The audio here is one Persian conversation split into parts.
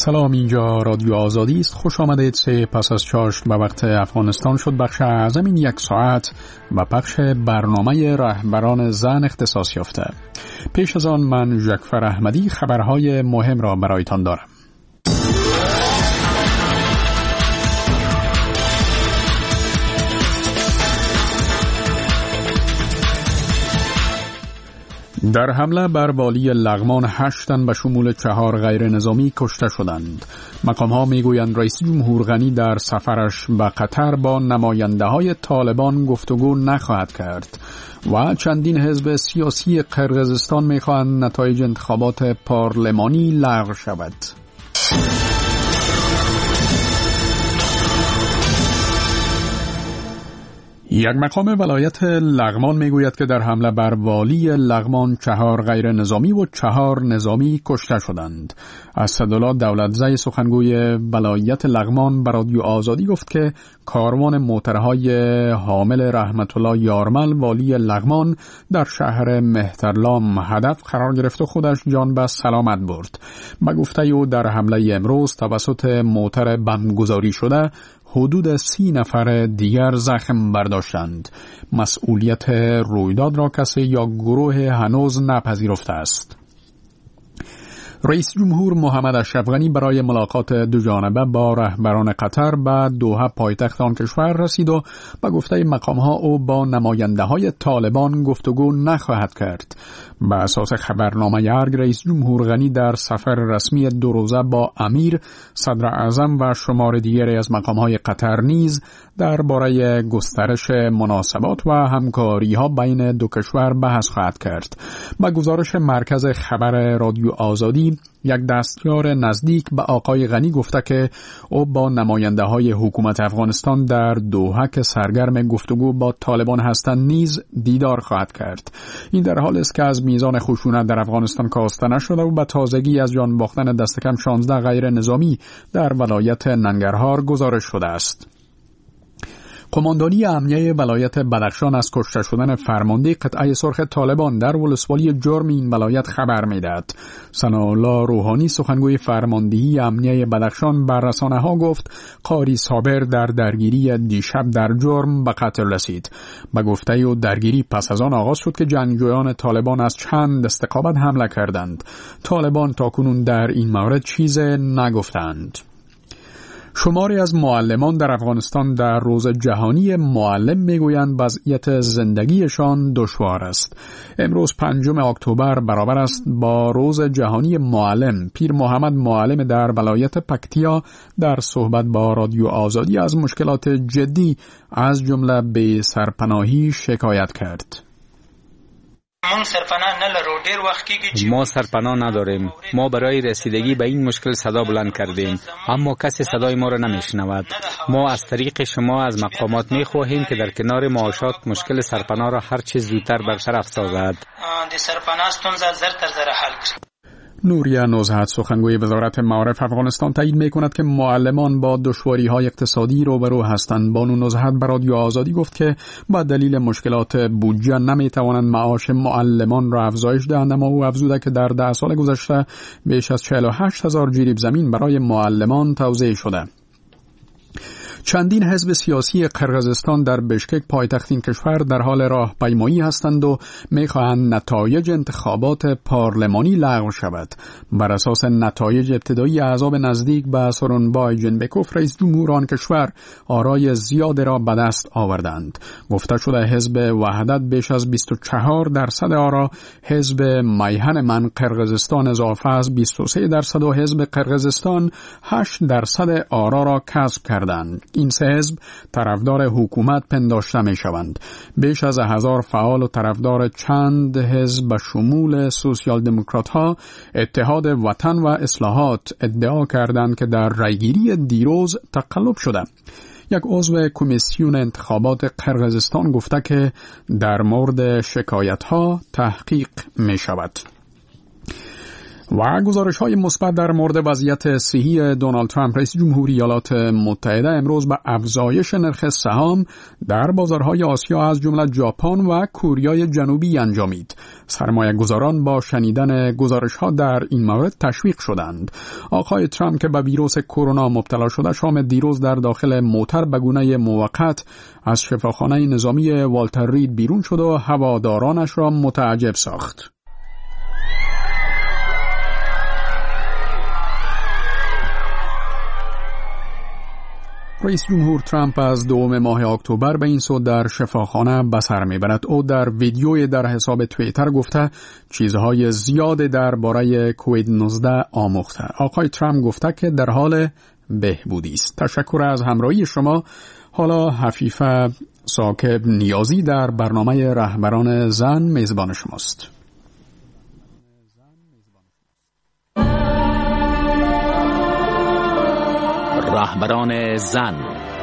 سلام، اینجا رادیو آزادی است. خوش آمدید. پس از چاشت به وقت افغانستان شد بخش اعظم این یک ساعت و پخش برنامه رهبران زن اختصاص یافته. پیش از آن من ژکفر احمدی خبرهای مهم را برایتان دارم. در حمله بر والی لغمان 8 تن به شمول 4 غیر نظامی کشته شدند. مقام‌ها میگویند رئیس جمهور غنی در سفرش به قطر با نماینده‌های طالبان گفتگو نخواهد کرد و چندین حزب سیاسی قرقیزستان می‌خواهند نتایج انتخابات پارلمانی لغو شود. یک مقام ولایت لغمان میگوید که در حمله بر والی لغمان 4 غیر نظامی و 4 نظامی کشته شدند. اسدالله دولتزی سخنگوی ولایت لغمان به رادیو آزادی گفت که کاروان موترهای حامل رحمت الله یارمل والی لغمان در شهر مهترلام هدف قرار گرفت و خودش جان به سلامت برد. به گفته او در حمله امروز توسط موتر بمبگذاری شده حدود 30 نفر دیگر زخم برداشتند. مسئولیت رویداد را کسی یا گروه هنوز نپذیرفته است. رئیس جمهور محمد اشرف غنی برای ملاقات دوجانبه با رهبران قطر به دوحه پایتخت آن کشور رسید و به گفته مقام‌ها او با نماینده‌های طالبان گفتگو نخواهد کرد. به اساس خبرنامه ارگ رئیس جمهور غنی در سفر رسمی 2 روزه با امیر، صدر اعظم و شمار دیگری از مقام‌های قطر نیز درباره گسترش مناسبات و همکاری‌ها بین دو کشور بحث خواهد کرد. با گزارش مرکز خبر رادیو آزادی، یک دستیار نزدیک به آقای غنی گفته که او با نماینده‌های حکومت افغانستان در دوحه که سرگرم گفتگو با طالبان هستند نیز دیدار خواهد کرد. این در حالی است که از میزان خشونت در افغانستان کاسته نشده و به تازگی از جان باختن دست کم 16 غیر نظامی در ولایت ننگرهار گزارش شده است. قماندانی امنیه ولایت بدخشان از کشته شدن فرمانده قطعه سرخ طالبان در ولسوالی جرم این ولایت خبر میدهد. ثناءالله روحانی سخنگوی فرماندهی امنیه بدخشان بر رسانه‌ها گفت قاری صابر در درگیری دیشب در جرم به قتل رسید. به گفته او درگیری پس از آن آغاز شد که جنگجویان طالبان از چند استقامت حمله کردند. طالبان تاکنون در این مورد چیز نگفتند. شماری از معلمان در افغانستان در روز جهانی معلم میگویند وضعیت زندگیشان دشوار است. امروز 5 اکتبر برابر است با روز جهانی معلم. پیر محمد معلم در ولایت پکتیا در صحبت با رادیو آزادی از مشکلات جدی از جمله بی سرپناهی شکایت کرد. ما سرپناه نداریم. ما برای رسیدگی به این مشکل صدا بلند کردیم، اما کسی صدای ما را نمیشنود. ما از طریق شما از مقامات میخواهیم که در کنار معاشات مشکل سرپناه را هر چه زودتر برطرف سازد. نوریه نزهت سخنگوی وزارت معارف افغانستان تایید میکند که معلمان با دشواری‌های اقتصادی روبرو هستند. بانو نزهت به رادیو آزادی گفت که با دلیل مشکلات بودجه نمیتوانند معاش معلمان را افزایش دهند، اما او افزوده که در 10 سال گذشته بیش از 48,000 جریب زمین برای معلمان توزیع شده. چندین حزب سیاسی قرقیزستان در بشکک پایتخت این کشور در حال راهپیمایی هستند و می‌خواهند نتایج انتخابات پارلمانی لغو شود. بر اساس نتایج ابتدایی احزاب نزدیک به سورونبای جنبکوف رئیس جمهور آن کشور آرای زیاد را به دست آوردند. گفته شده حزب وحدت بیش از 24% آرا، حزب میهن من قرقیزستان اضافه از 23% و حزب قرقیزستان 8% آرا را کسب کردند. این 3 حزب طرفدار حکومت پنداشته می شوند. بیش از 1000 فعال و طرفدار چند حزب به شمول سوسیال دموکرات ها، اتحاد وطن و اصلاحات ادعا کردند که در رایگیری دیروز تقلب شده. یک عضو کمیسیون انتخابات قرقیزستان گفته که در مورد شکایت ها تحقیق می شود. و گزارش‌های مثبت در مورد وضعیت صحی دونالد ترامپ رئیس جمهوری ایالات متحده امروز به افزایش نرخ سهام در بازارهای آسیا از جمله ژاپن و کره جنوبی انجامید. سرمایه‌گذاران با شنیدن گزارش‌ها در این مورد تشویق شدند. آقای ترامپ که به ویروس کرونا مبتلا شده شام دیروز در داخل موتر به گونه موقت از شفاخانه نظامی والتر رید بیرون شد و هوادارانش را متعجب ساخت. رئیس جمهور ترامپ از 2 ماه اکتبر به این سو در شفاخانه به سر میبرد. او در ویدیوی در حساب توییتر گفته چیزهای زیاد درباره کووید 19 آموخته. آقای ترامپ گفته که در حال بهبودی است. تشکر از همراهی شما. حالا حفیفه ساکب نیازی در برنامه رهبران زن میزبان شماست. رهبران زن.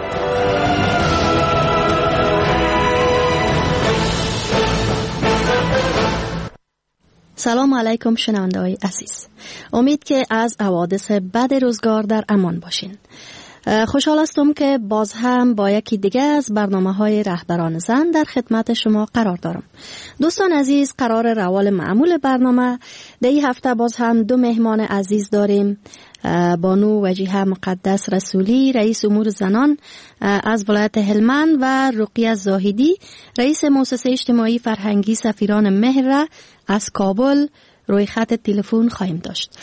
سلام علیکم شنونده‌های عزیز. امید که از حوادث بد روزگار در امان باشین. خوشحال هستم که باز هم با یکی دیگه از برنامه‌های رهبران زن در خدمت شما قرار دارم. دوستان عزیز، قرار روال معمول برنامه در این هفته باز هم 2 مهمان عزیز داریم. بانو وجیه مقدس رسولی رئیس امور زنان از ولایت هلمند و رقیه زاهدی رئیس مؤسسه اجتماعی فرهنگی سفیران مهر از کابل روی خط تلفن خواهیم داشت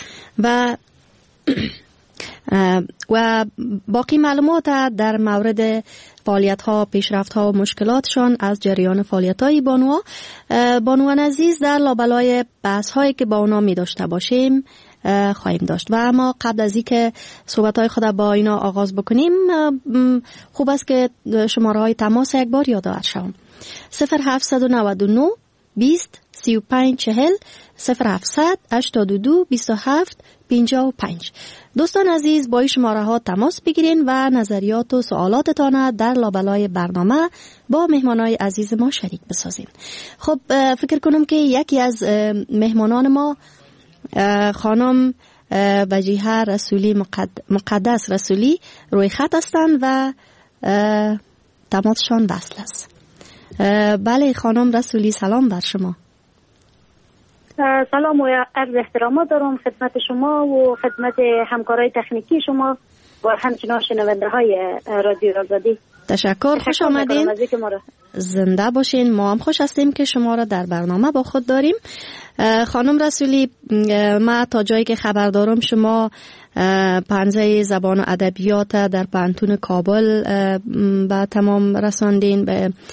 و باقی معلومات در مورد فعالیت‌ها، پیشرفت‌ها و مشکلاتشان از جریان فعالیت‌های بانوان عزیز در لابلای بحث‌هایی که با اونا می داشته باشیم خواهیم داشت. و اما قبل از اینکه صحبت‌های خود با اینا آغاز بکنیم خوب است که شماره‌های تماس یک بار یادآور شوم. 0799 20 35 40 0700 82 27 55. دوستان عزیز، با این شماره ها تماس بگیرین و نظریات و سوالاتتان در لابلای برنامه با مهمانای عزیز ما شریک بسازین. خب فکر کنم که یکی از مهمانان ما خانم وجیه رسولی مقدس رسولی روی خط هستند و تماسشان وصل است. بله خانم رسولی، سلام بر شما. سلام و عرض احترامات دارم خدمت شما و خدمت همکارای تکنیکی شما و همچنان شنونده های رادیو آزادی. تشکر، خوش آمدین. زنده باشین. ما هم خوش هستیم که شما را در برنامه با خود داریم. خانم رسولی، ما تا جایی که خبر دارم شما پنجه زبان و ادبیات در پانتون کابل به تمام رساندین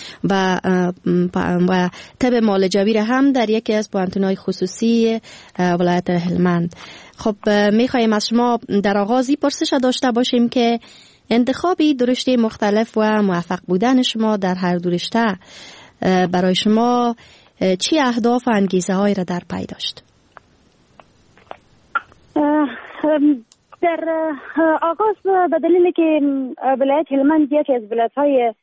و طب مال جبیر هم در یکی از پانتون‌های خصوصی ولایت هلمند. خب می‌خوایم از شما در آغازی پرسش داشته باشیم که انتخابی دو رشته مختلف و موفق بودن شما در هر دو رشته برای شما چی اهداف و انگیزه هایی را در پی داشت؟ در آغاز به دلیلی که ولایت هلمند یکی از ولایت های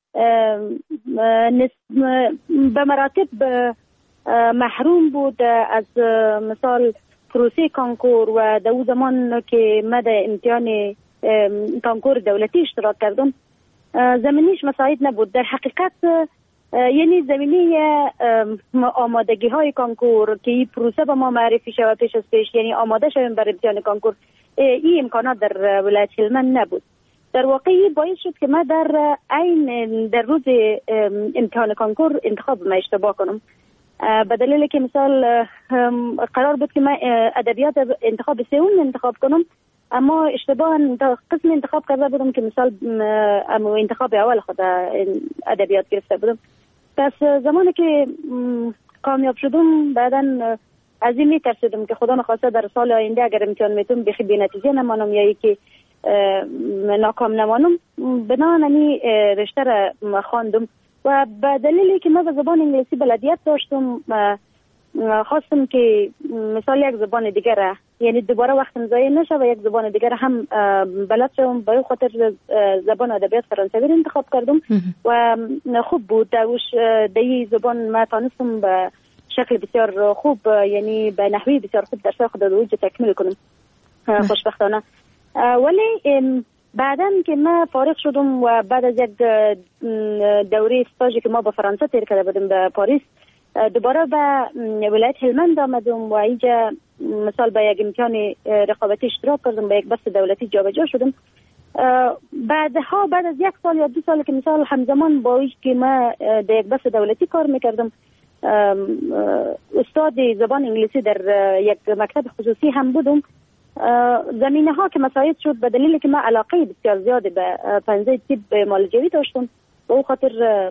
به مراتب محروم بود از مثال پروسه کانکور و در اون زمان که من در امتحان کانکور دولتی اشتراک کردم زمینیش مساعد نبود. در حقیقت یعنی زمینی آمادگی های کانکور که این پروسه به ما معرفی شود پیش از پیش، یعنی آماده شویم برای امتحان کانکور، این امکانات در ولایت هلمند نبود. در واقع باعث شد که من در روز امتحان کانکور انتخاب ما اشتباه کنم، به دلیل که مثال قرار بود که من ادبیات انتخاب سوم انتخاب کنم، اما اشتباه قسم انتخاب کرده بودم که مثال انتخاب اول خود ادبیات گرفته بودم. پس زمانی که کامیاب شدم بعداً از این میترسیدم که خدا نخواسته در سال آینده اگر امتحان میتونم بخی بی نتیجه نمانم یا یکی ناکام نمانم، بنابراین رشته را خواندم و به دلیلی که من به زبان انگلیسی بلدیت داشتم خواستم که مثال یک زبان دیگر، یعنی دوباره وقتم ضایع نشه و یک زبان دیگر هم بلد شدم. به خاطر زبان ادبیات فرانسوی انتخاب کردم و خوب بود. در این زبان من تانستم به شکل بسیار خوب، یعنی به نحوی بسیار خوب درس خود رو تکمیل کنم خوشبختانه. ولی بعداً که من فارغ شدم و بعد از یک دوره استاژی که ما به فرانسه تیر کرده بودیم به پاریس، دوباره به ولایت هلمند آمدم و اینجا مثال به یک امتحان رقابتی اشتراک کردم، به یک بس دولتی جابجا شدم. بعد از 1 سال یا 2 سال که مثال همزمان با اینکه که من در یک بس دولتی کار میکردم، استاد زبان انگلیسی در یک مکتب خصوصی هم بودم. زمینه ها که مساعد شد به دلیل که من علاقه بسیار زیاده به پنزه طب معالجوی داشتم، به خاطر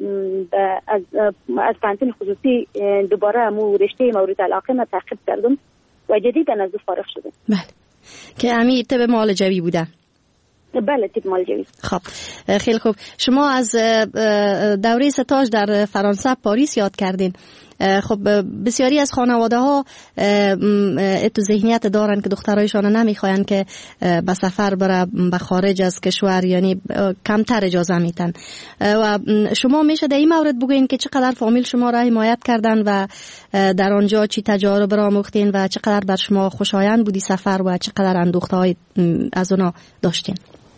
از پانتون خصوصی دوباره مو رشته مورد علاقه ما تعقیب کردم و جدیداً از فارغ شدم. بله، که امی طب معالجوی بوده. بله، طب معالجوی. خب خیلی خوب. شما از دوره استاژ در فرانسه پاریس یاد کردین. خب بسیاری از خانواده ها اتو ذهنیت دارن که دخترایشان نمیخواین که به سفر بره به خارج از کشور، یعنی کمتر اجازه میتن. و شما میشه در این مورد بگوین که چقدر فامیل شما را حمایت کردن و در آنجا چی تجارب را آموختین و چقدر بر شما خوشایند بودی سفر و چقدر اندوخته های از اونا داشتین؟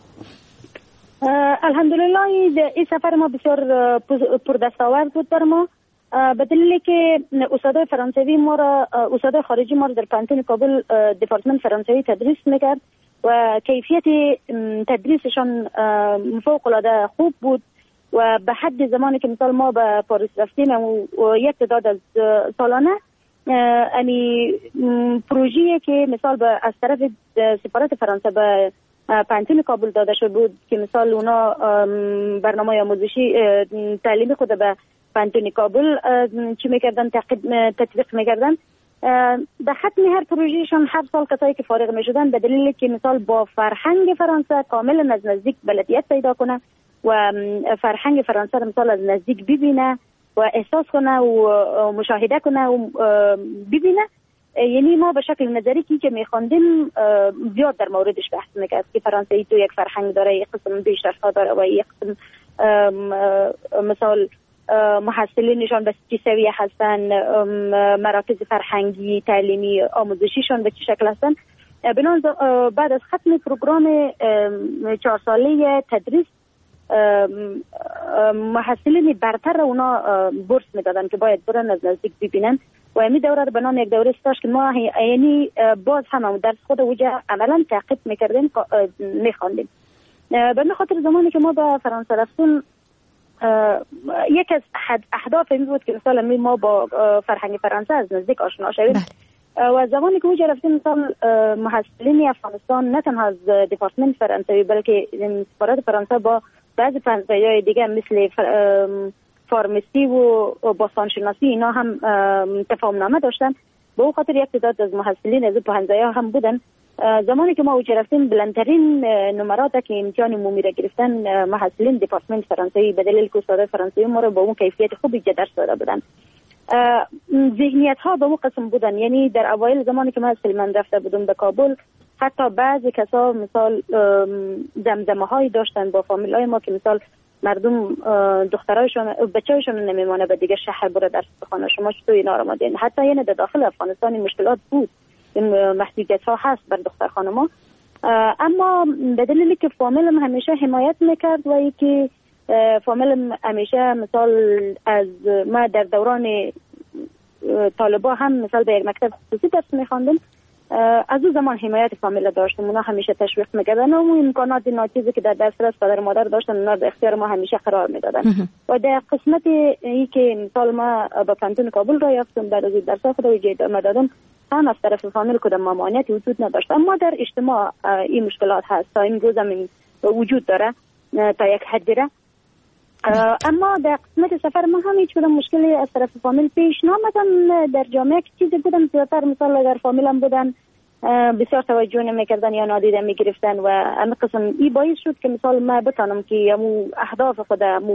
الحمدلله این سفر ما بسیار پردستاورد بود بر ما، به دلیلی که استادای فرانسوی ما را، استادای خارجی ما را در پانتون کابل دپارتمان فرانسوی تدریس میکرد و کیفیت تدریسشان فوق العاده خوب بود و به حد زمانی که مثال ما به پاریس رفتیم و یک تعداد از سالانه یعنی پروژه‌ای که مثال از طرف سفارت فرانسه به پانتون کابل داده شده بود که مثال اونا برنامه آموزشی تعلیمی خود به پانتون کابل چی میکردن، تطبیق میکردن. به ختم هر پروژهشان هر سال کسایی که فارغ میشدن به دلیلی که مثال با فرهنگ فرانسه کاملا از نزدیک بلدیت پیدا کنه و فرهنگ فرانسه رو مثال از نزدیک ببینه و احساس کنه و مشاهده کنه و ببینه. یعنی ما به شکل نظری که میخواندیم زیاد در موردش بحث میکرد که فرانسه تو یک فرهنگ داره، یک قسم پیشرفت‌ها داره و یک قسم مثال محصلینشان به چه سویه هستن، مراکز فرهنگی تعلیمی آموزشیشان به چه شکل هستن. بنابراین بعد از ختم پروگرام 4 ساله تدریس محصلین برتر اونا بورس میدادن که باید برن از نزدیک ببینن و این دوره رو به نام یک دوره استاژ که ما یعنی باز هم درس خود وجه عملا تعقیب میکردیم میخواندیم. به خاطر زمانی که ما به فرانسه رفتیم یک از اهداف این بود که مثلا ما با فرهنگ فرانسه از نزدیک آشنا شویم و زمانی که اونجا رفتیم مثلا محصلین افغانستان نه تنها از دپارتمان فرانسوی بلکه سفارت فرانسه با بعضی پنجه‌های دیگه مثل فارمسی و باستانشناسی اینا هم تفاهم نامه داشتن. به اون خاطر یک تعداد از محصلین از پنجه‌ها هم بودن. زمانی که ما اونجا رفتیم بلندترین نمرات که امتحان عمومی را گرفتن محصلین دپارتمان فرانسوی به دلیل که استاد فرانسوی ما را با اون کیفیت خوبی درس داده بودن. ذهنیت ها به اون قسم بودن، یعنی در اوایل زمانی که ما از هلمند رفته بودم به کابل حتی بعضی کسا مثال دمدمه هایی داشتن با فامیل های ما که مثال مردم دخترایشون بچه‌هایشون نمیمونه به دیگه شهر بره درس بخونه، شما چطور اینا رو مدین. حتی یعنی در داخل افغانستان مشکلات بود، این محدودیت ها هست بر دختر خانما، اما به دلیلی که فامیلم همیشه حمایت میکرد و یکی فامیلم همیشه مثال از ما در دوران طالبا هم مثال به یک مکتب خصوصی درس میخواندم، از اون زمان حمایت فامیل داشتم. اونا همیشه تشویق میکردن و امکانات ناچیزی که در دسترس پدر مادر داشتن اونا در اختیار ما همیشه قرار میدادن. و در قسمت ای که مثال ما به پانتون کابل را یافتم بعد از درس خود رو ادامه دادم، هم از طرف فامیل کدام ممانعتی وجود نداشت. اما در اجتماع این مشکلات هست تا این روز هم وجود داره تا یک حدی را. اما در قسمت سفر ما هم هیچ مشکلی از طرف فامیل پیش نامدن. در جامعه که چیزی بودن زیادتر مثال اگر فامیلم بودن بسیار توجه نمیکردن یا نادیده میگرفتن و همه قسم ای باعث شد که مثال ما بتانم که امو اهداف خودم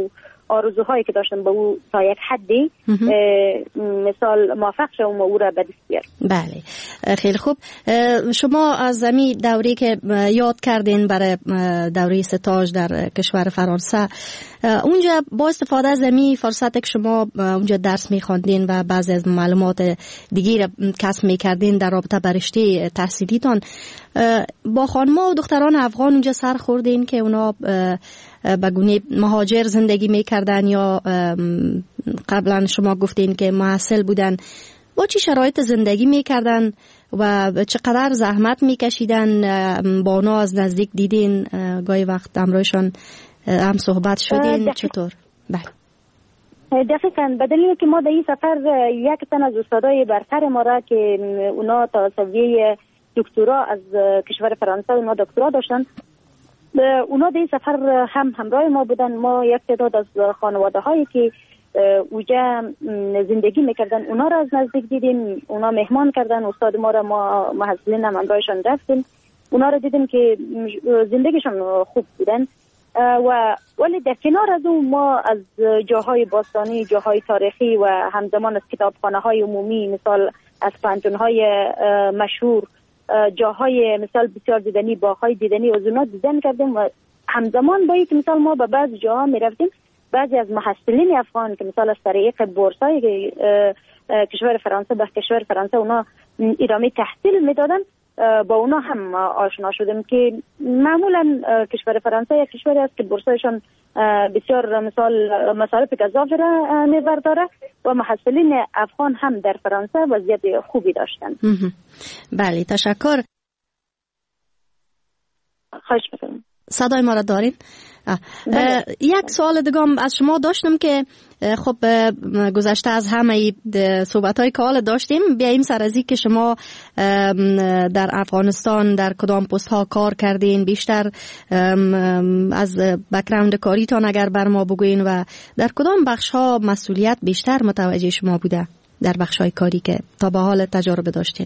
آرزوهایی که داشتم به او تا یک حدی مثال موفق شدم و او را به دست بیارم. بله خیلی خوب. شما از زمین دوری که یاد کردین برای دوره ستاژ در کشور فرانسه، اونجا با استفاده از زمین فرصت که شما اونجا درس میخواندین و بعضی از معلومات دیگه کسب میکردین در رابطه با رشته تحصیلیتان، با خانم‌ها و دختران افغان اونجا سر خوردین که اونا به گونه مهاجر زندگی میکردن یا قبلا شما گفتین که محصل بودن، با چی شرایط زندگی میکردن و چقدر زحمت میکشیدن؟ با اونا از نزدیک دیدین؟ گاهی وقت همراهشان هم صحبت شدین؟ چطور؟ بله دقیقاً. به دلیل که ما در این سفر یک تن از استادای برتر ما را که اونا تا سویه دکترا از کشور فرانسه اونا دکترا داشتن، اونا در این سفر هم همراه ما بودن. ما یک تعداد از خانواده هایی که اوجا زندگی میکردن اونا را از نزدیک دیدیم، اونا مهمان کردن استاد ما را، ما محصلین هم همراهشان رفتیم، اونا را دیدیم که زندگیشان خوب بودن. ولی در کنار از اون ما از جاهای باستانی، جاهای تاریخی و همزمان از کتابخانه های عمومی، مثال از پانتون های مشهور، جاهای مثال بسیار دیدنی، باغ‌های دیدنی از اونا دیدن کردیم و همزمان با اینکه مثال ما به بعضی جاها میرفتیم، بعضی از محصلین افغان که مثال از طریق بورسای کشور فرانسه به کشور فرانسه اونا ادامه تحصیل میدادن، با اونا هم آشنا شدیم که معمولا کشور فرانسه یک کشوری است که بورسایشان بسیار مثال مصارف گزافی را میبرداره و محصلین افغان هم در فرانسه وضعیت خوبی داشتن. بله تشکر. خواهش می‌کنم. صدای ما را دارین؟ یک سوال دیگه از شما داشتم که خب گذشته از همه صحبت‌های که حالا داشتیم بیاییم سر از این که شما در افغانستان در کدام پست‌ها کار کردین، بیشتر از بک‌گراند کاریتان اگر بر ما بگوین و در کدام بخش‌ها مسئولیت بیشتر متوجه شما بوده در بخش‌های کاری که تا به حال تجربه داشتین؟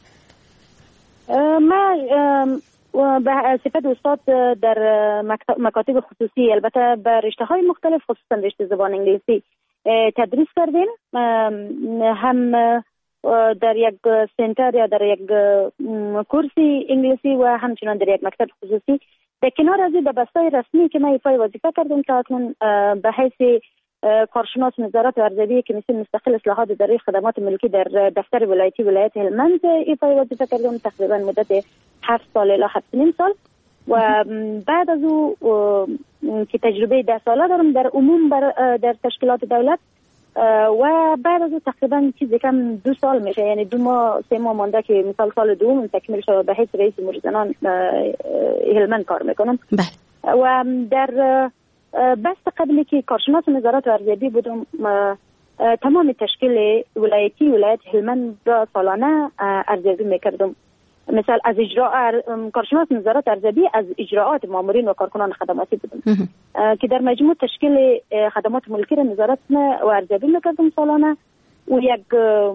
من به صفت استاد در مکاتب خصوصی البته به رشته های مختلف خصوصا رشته زبان انگلیسی تدریس کردیم، هم در یک سنتر یا در یک کورسی انگلیسی و همچنان در یک مکتب خصوصی. در کنار از این به بستای رسمی که من ایفای وظیفه کردم که اکنون به حیث کارشناس نظارت ارزیابی کمیسیون مستقل اصلاحات اداری خدمات ملکی در دفتر ولایتی ولایت هلمند ایفای وظیفه کردم تقریبا مدت 7 سال الی 7.5 سال و بعد از او که تجربه 10 ساله دارم در عموم در تشکیلات دولت و بعد از او تقریبا چیزی کم 2 سال میشه، یعنی 2 ماه 3 ماه مانده که مثال سال دوم تکمیل شده به حیث رئیس امور زنان هلمند کار میکنم. و در بست قبلی که کارشناس نظارت و ارزیابی بودم تمام تشکیل ولایتی ولایت هلمند را سالانه ارزیابی میکردم. مثلا از کارشناس نظارت ارزیابی از اجراعات مامورین و کارکنان خدماتی بودم که در مجموع تشکیل خدمات ملکی را نظارت و ارزیابی میکردم سالانه. و یک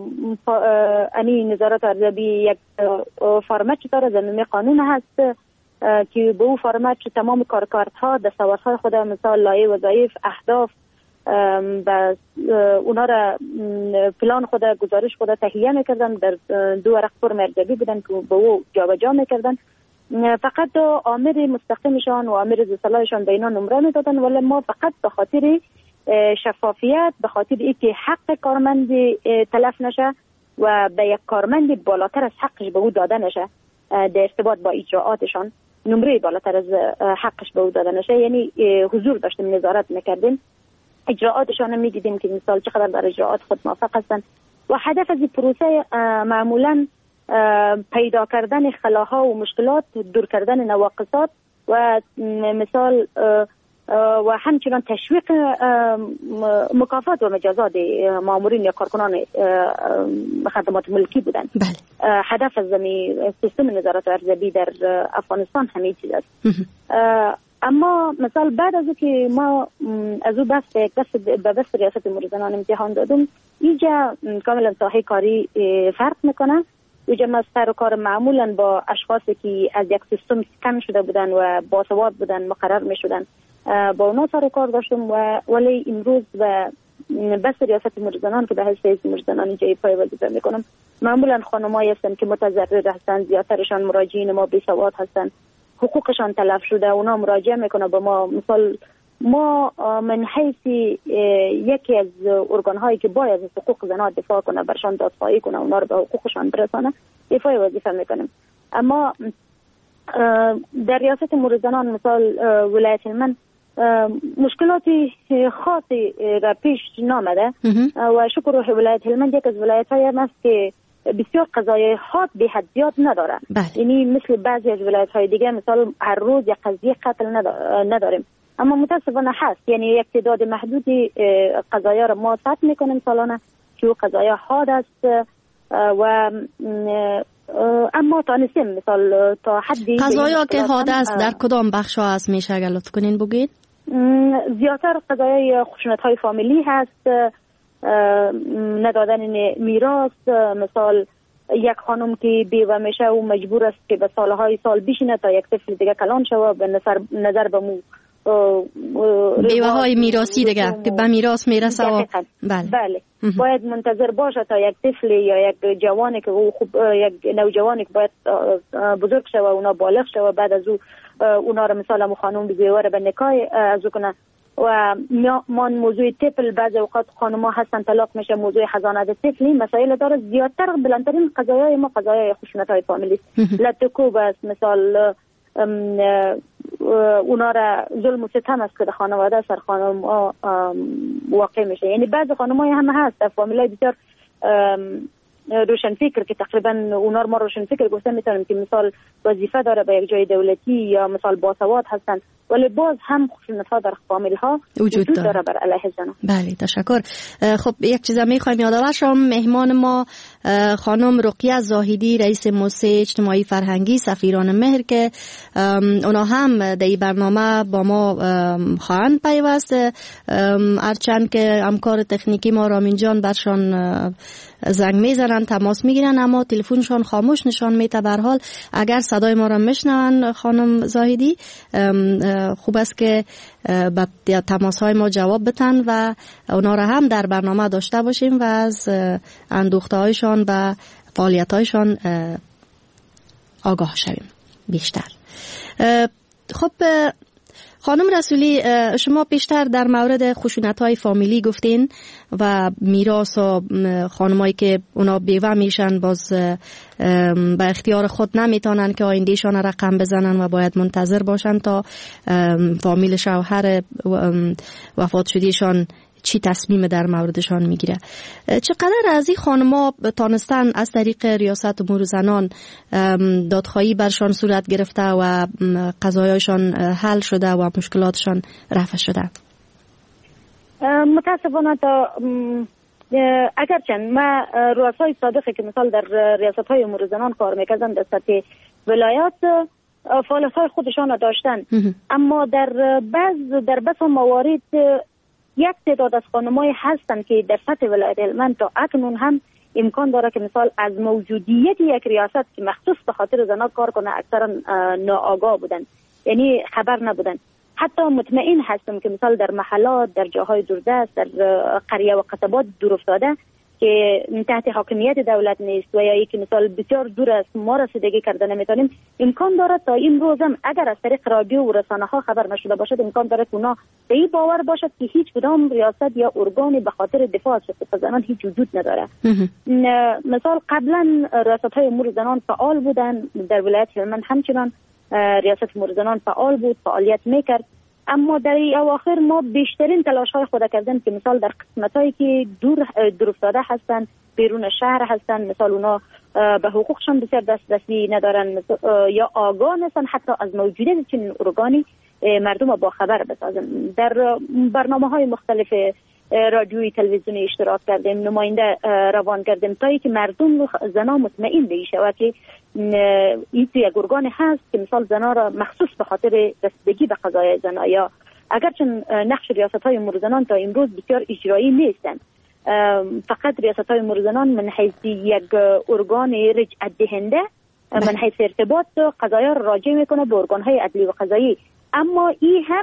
نظارت ارزیابی یک فرمت داره زمینی قانون هست که به او فرمت تمام کارکردها دستاوردهای خود مثال لایحه وظایف اهداف و اونا را پلان خود گزارش خود تهیه میکردن در 2 ورق فرم ارزیابی بودن که به او جابجا میکردن. فقط آمر مستقیمشان و آمر ذوالصلاحشان به اینا نمره میدادن، ولی ما فقط به خاطر شفافیت، به خاطر اینکه حق کارمند تلف نشه و به یک کارمند بالاتر از حقش به او داده نشه در ارتباط با اجراعاتشان، نمره بالاتر از حقش به او داده نشه، یعنی حضور داشتیم نظارت میکردیم، اجراعاتشان هم میدیدیم که مثال چقدر در اجراعات خود موفق هستند و هدف از این پروسه معمولا پیدا کردن خلاها و مشکلات، دور کردن نواقصات و مثال و همچنان تشویق مکافات و مجازات مامورین یا کارکنان خدمات ملکی بودند. هدف از سیستم نظارت و ارزیابی در افغانستان همین چیز است. اما مثلا بعد از که ما از او به بست ریاست امور زنان امتحان دادم، اینجا کاملا ساحه کاری فرق میکنه. اینجا ما سر و کار معمولا با اشخاصی که از یک سیستم کم شده بودن و باسواد بودن مقرر میشدن با اونا سر و کار داشتم ولی امروز بس ریاست امور زنان که به حیث رئیس امور زنان اینجا ایفای وظیفه میکنم، معمولا خانمایی هستن که متضرر هستن، زیادترشان مراجعین ما بی سواد هستن، حقوقشان تلف شده، اونا مراجعه میکنه به ما. مثال ما من حیث یکی از ارگان هایی که باید از حقوق زنان دفاع کنه، برشان دادخواهی کنه، اونا رو به حقوقشان برسانه، ایفای وظیفه میکنیم. اما در ریاست امور زنان مثال ولایت هلمند مشکلاتی خاصی را پیش نامده و شکر روح ولایت هلمند یک از ولایت های است که بسیار قضایای حاد به حد زیاد نداره. یعنی مثل بعضی از ولایت های دیگه مثال هر روز یک قضیه قتل نداریم، اما متاسفانه هست. یعنی یک تعداد محدودی قضایا را ما ثبت میکنیم سالانه که قضایا حاد است و اما تانستیم مثال تا حدی قضایا که حاد است در کدام بخش ها است میشه اگر لطف کنین بگید؟ زیادتر قضایای خشونت های فامیلی هست، ندادن میراث. مثال یک خانم که بیوه میشه و مجبور است که به سالهای سال بشینه تا یک طفل دیگه کلان شوه، به نظر به مو بیوه های میراثی دیگه که به میراث میرسه و بله باید منتظر باشه تا یک طفل یا یک جوانی که خوب یک نوجوانی که باید بزرگ شوه اونا بالغ شوه، بعد از اونا رو مثلا خانم بیوه رو به نکاح از کنه. و ما موضوع طفل بعض اوقات خانم‌ها هستن طلاق میشه، موضوع حضانت طفلی مسائل داره. زیادتر بلندترین قضایای ما قضایای خشونت‌های فامیلی لطکوب است. مثال اونا را ظلم و ستم است که در خانواده سر خانم واقع میشه. یعنی بعض خانم‌های هم هست فامیلای بسیار روشن فکر که تقریبا اونا رو ما روشن فکر گفته میتونیم که مثال وظیفه داره به یک جای دولتی یا مثال باسواد هستن، ولی باز هم خشونت‌ها در فامیل ها وجود داره بر علیه زنان. بله تشکر. خب یک چیز میخوایم یادآور شم، مهمان ما خانم رقیه زاهدی رئیس موسسه اجتماعی فرهنگی سفیران مهر که اونا هم در این برنامه با ما خواهند پیوست، هرچند که همکار تکنیکی ما رامین جان برشان زنگ میزنن تماس میگیرن اما تلفنشان خاموش نشان میده. به هر حال اگر صدای ما را میشنون خانم زاهدی خوب است که به تماس های ما جواب بتن و اونا را هم در برنامه داشته باشیم و از اندوخته هایشان و فعالیت هایشان آگاه شویم بیشتر. خب خانم رسولی، شما پیشتر در مورد خشونت‌های فامیلی گفتین و میراث و خانمایی که اونا بیوه میشن باز به اختیار خود نمیتونن که آیندهشان رقم بزنن و باید منتظر باشن تا فامیل شوهر وفات شدهشان چی تصمیم در موردشان میگیره. چقدر از این خانم‌ها تانستن از طریق ریاست امور زنان دادخواهی برشان صورت گرفته و قضایایشان حل شده و مشکلاتشان رفع شده؟ متاسفانه تا اگرچند ما رؤسای سابقی که مثال در ریاست‌های امور زنان کار میکردن در سطح ولایات فعالیت‌های خودشان داشتن، اما در بس موارد یک تعداد از خانم‌های هستند که در سطح ولایت هلمند تا اکنون هم امکان داره که مثال از موجودیت یک ریاست که مخصوص به خاطر زنان کار کنه اکثرا ناآگاه بودن، یعنی خبر نبودن. حتی مطمئن هستم که مثال در محلات، در جاهای دوردست، در قریه و قصبات دور افتاده که تحت حاکمیت دولت نیست و یا که مثال بسیار دور است ما رسیدگی کرده نمیتونیم، امکان داره تا این روزم اگر از طریق رادیو و رسانه ها خبر نشده باشد امکان داره که اونا به این باور باشد که هیچ کدام ریاست یا ارگانی به خاطر دفاع از حقوق زنان هیچ وجود نداره. مثال قبلا ریاست های امور زنان فعال بودن در ولایت هلمند، همچنان ریاست امور زنان فعال بود، فعالیت میکرد، اما در این اواخر ما بیشترین تلاش های خود کردن که مثال در قسمت هایی که دور افتاده هستن، بیرون شهر هستن، مثال اونا به حقوقشان بسیار دسترسی ندارن یا آگاه نیستن حتی از موجودیت چنین ارگانی مردم با خبر بسازن. در برنامه های مختلف رادیویی تلویزیونی اشتراک کردیم، نماینده روان کردیم تا اینکه مردم زنان مطمئن بشود که این یک ارگان هست که مثال زنان را مخصوص به خاطر رسیدگی به قضای زنان یا اگرچه نقش ریاست های امور زنان تا امروز بسیار اجرایی نیستند، فقط ریاست های امور زنان من حیث یک ارگان رجعت دهنده من حیث ارتباط قضایا را راجع میکنه به ارگان های عدلی و قضایی، اما این هم